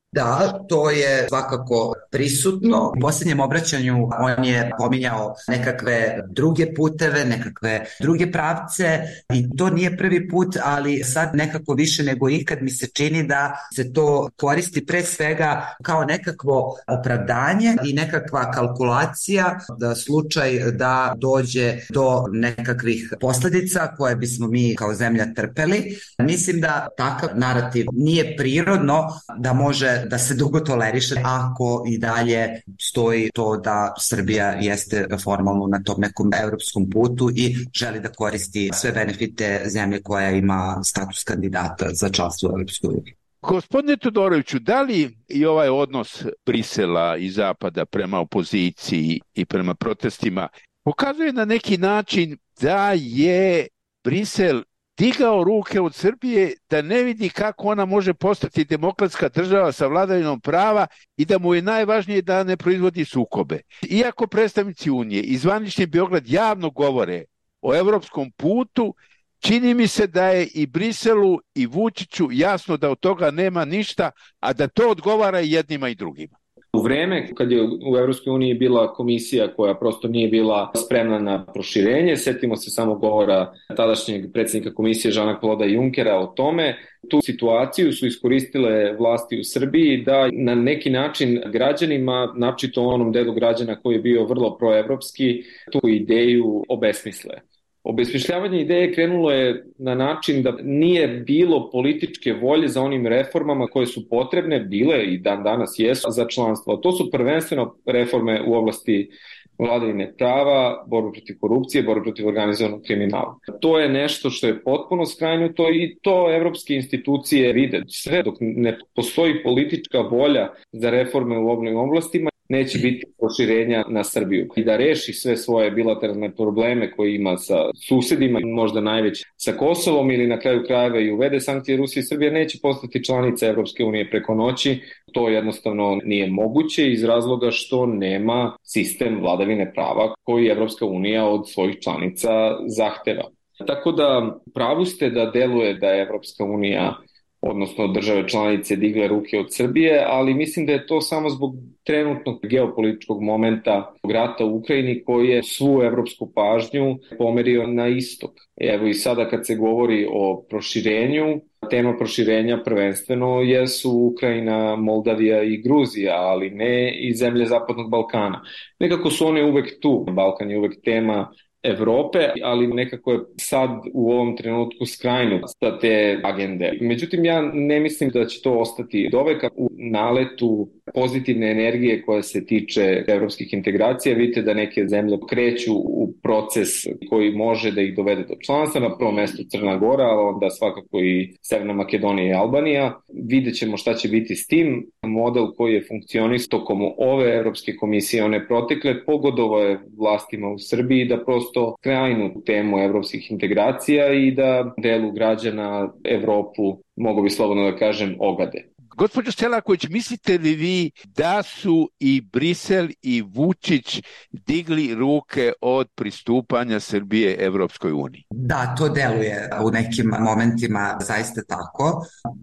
Da, to je svakako prisutno. U posljednjem obraćanju on je pominjao nekakve druge puteve, nekakve druge pravce i to nije prvi put, ali sad nekako više nego ikad mi se čini da se to koristi pre svega kao nekakvo opravdanje i nekakva kalkulacija da slučaj da dođe do nekakvih posljedica koje bismo mi kao zemlja trpeli. Mislim da takav narativ nije prirodno da može da se dugo toleriše ako i dalje stoji to da Srbija jeste formalno na tom nekom evropskom putu i želi da koristi sve benefite zemlje koja ima status kandidata za članstvo u Evropskoj uniji. Gospodine Todoroviću, da li i ovaj odnos Brisela i Zapada prema opoziciji i prema protestima pokazuje na neki način da je Brisel digao ruke od Srbije, da ne vidi kako ona može postati demokratska država sa vladavinom prava i da mu je najvažnije da ne proizvodi sukobe. Iako predstavnici Unije i zvanični Beograd javno govore o evropskom putu, čini mi se da je i Briselu i Vučiću jasno da od toga nema ništa, a da to odgovara i jednima i drugima. U vreme kad je u Evropskoj uniji bila komisija koja prosto nije bila spremna na proširenje, setimo se samo govora tadašnjeg predsjednika komisije Jeana-Claude Junckera o tome, tu situaciju su iskoristile vlasti u Srbiji da na neki način građanima, naročito onom delu građana koji je bio vrlo proevropski, tu ideju obesmisle. Obesmišljavanje ideje krenulo je na način da nije bilo političke volje za onim reformama koje su potrebne, bile i dan danas jesu za članstvo. To su prvenstveno reforme u oblasti vladavine prava, borbe protiv korupcije, borbe protiv organizovanog kriminala. To je nešto što je potpuno skrajnuto i to evropske institucije vide. Sve dok ne postoji politička volja za reforme u ovim oblastima, neće biti proširenja na Srbiju. I da reši sve svoje bilateralne probleme koje ima sa susedima, možda najveć sa Kosovom ili na kraju krajeva i uvede sankcije Rusije i Srbije, neće postati članica Evropske unije preko noći. To jednostavno nije moguće iz razloga što nema sistem vladavine prava koji Evropska unija od svojih članica zahteva. Tako da pravu ste da deluje da je Evropska unija, odnosno države članice, digle ruke od Srbije, ali mislim da je to samo zbog trenutnog geopolitičkog momenta rata u Ukrajini koji je svu evropsku pažnju pomerio na istok. Evo i sada kad se govori o proširenju, tema proširenja prvenstveno jesu Ukrajina, Moldavija i Gruzija, ali ne i zemlje Zapadnog Balkana. Nekako su one uvek tu. Balkan je uvek tema Evrope, ali nekako je sad u ovom trenutku skrajnut sa te agende. Međutim, ja ne mislim da će to ostati doveka. U naletu pozitivne energije koja se tiče evropskih integracija, vidite da neke zemlje kreću u proces koji može da ih dovede do članstva, na prvom mestu Crna Gora, ali onda svakako i Severna Makedonija i Albanija. Vidjet ćemo šta će biti s tim. Model koji je funkcionisao tokom ove Evropske komisije, one protekle, pogodovao je vlastima u Srbiji da prosto krajnu temu evropskih integracija i da delu građana Evropu, mogu bi slobodno da kažem, ogade. Gospođo Selaković, mislite li vi da su i Brisel i Vučić digli ruke od pristupanja Srbije Evropskoj uniji? Da, to deluje u nekim momentima zaista tako.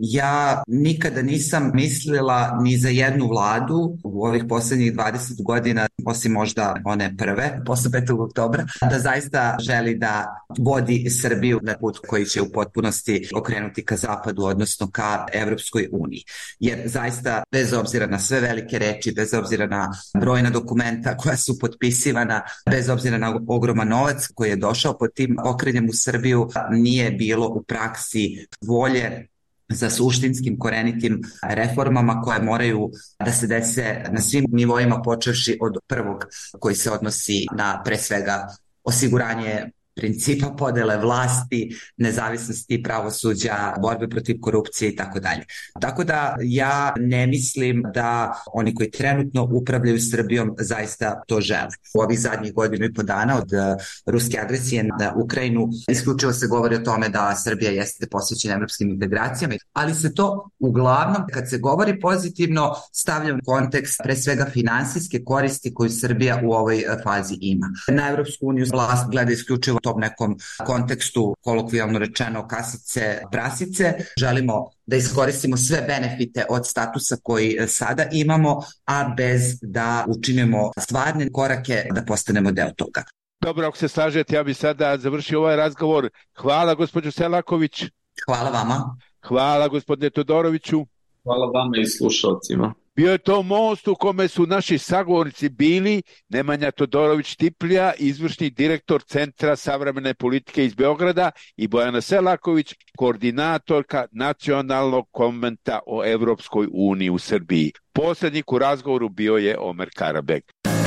Ja nikada nisam mislila ni za jednu vladu u ovih posljednjih dvadeset godina, osim možda one prve, posle petog oktobra, da zaista želi da vodi Srbiju na put koji će u potpunosti okrenuti ka zapadu, odnosno ka Evropskoj uniji. Jer zaista, bez obzira na sve velike reči, bez obzira na brojna dokumenta koja su potpisivana, bez obzira na ogroman novac koji je došao pod tim okrenjem u Srbiju, nije bilo u praksi volje za suštinskim korenitim reformama koje moraju da se dese na svim nivoima, počevši od prvog koji se odnosi na pre svega osiguranje principa podele vlasti, nezavisnosti pravosuđa, borbe protiv korupcije i tako dalje. Tako da ja ne mislim da oni koji trenutno upravljaju Srbijom zaista to žele. U ovih zadnjih godinu i po dana od ruske agresije na Ukrajinu isključivo se govori o tome da Srbija jeste posvećena evropskim integracijama, ali se to uglavnom, kad se govori pozitivno, stavlja u kontekst pre svega finansijske koristi koju Srbija u ovoj fazi ima. Na Evropsku uniju vlast gleda isključivo tom nekom kontekstu, kolokvijalno rečeno kasice prasice. Želimo da iskoristimo sve benefite od statusa koji sada imamo, a bez da učinimo stvarne korake da postanemo deo toga. Dobro, ako se slažete, ja bih sada završio ovaj razgovor. Hvala, gospođo Selaković. Hvala vama. Hvala, gospodine Todoroviću. Hvala vama i slušalcima. Bio je to most u kome su naši sagovornici bili Nemanja Todorović-Tiplja, izvršni direktor Centra savremene politike iz Beograda, i Bojana Selaković, koordinatorka Nacionalnog konventa o Evropskoj uniji u Srbiji. Posrednik u razgovoru bio je Omer Karabek.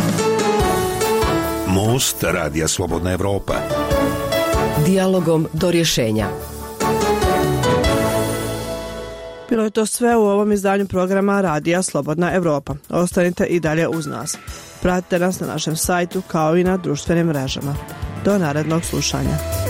Most Radija Slobodna Evropa. Dijalogom do rješenja. Bilo je to sve u ovom izdanju programa Radija Slobodna Evropa. Ostanite i dalje uz nas. Pratite nas na našem sajtu kao i na društvenim mrežama. Do narednog slušanja.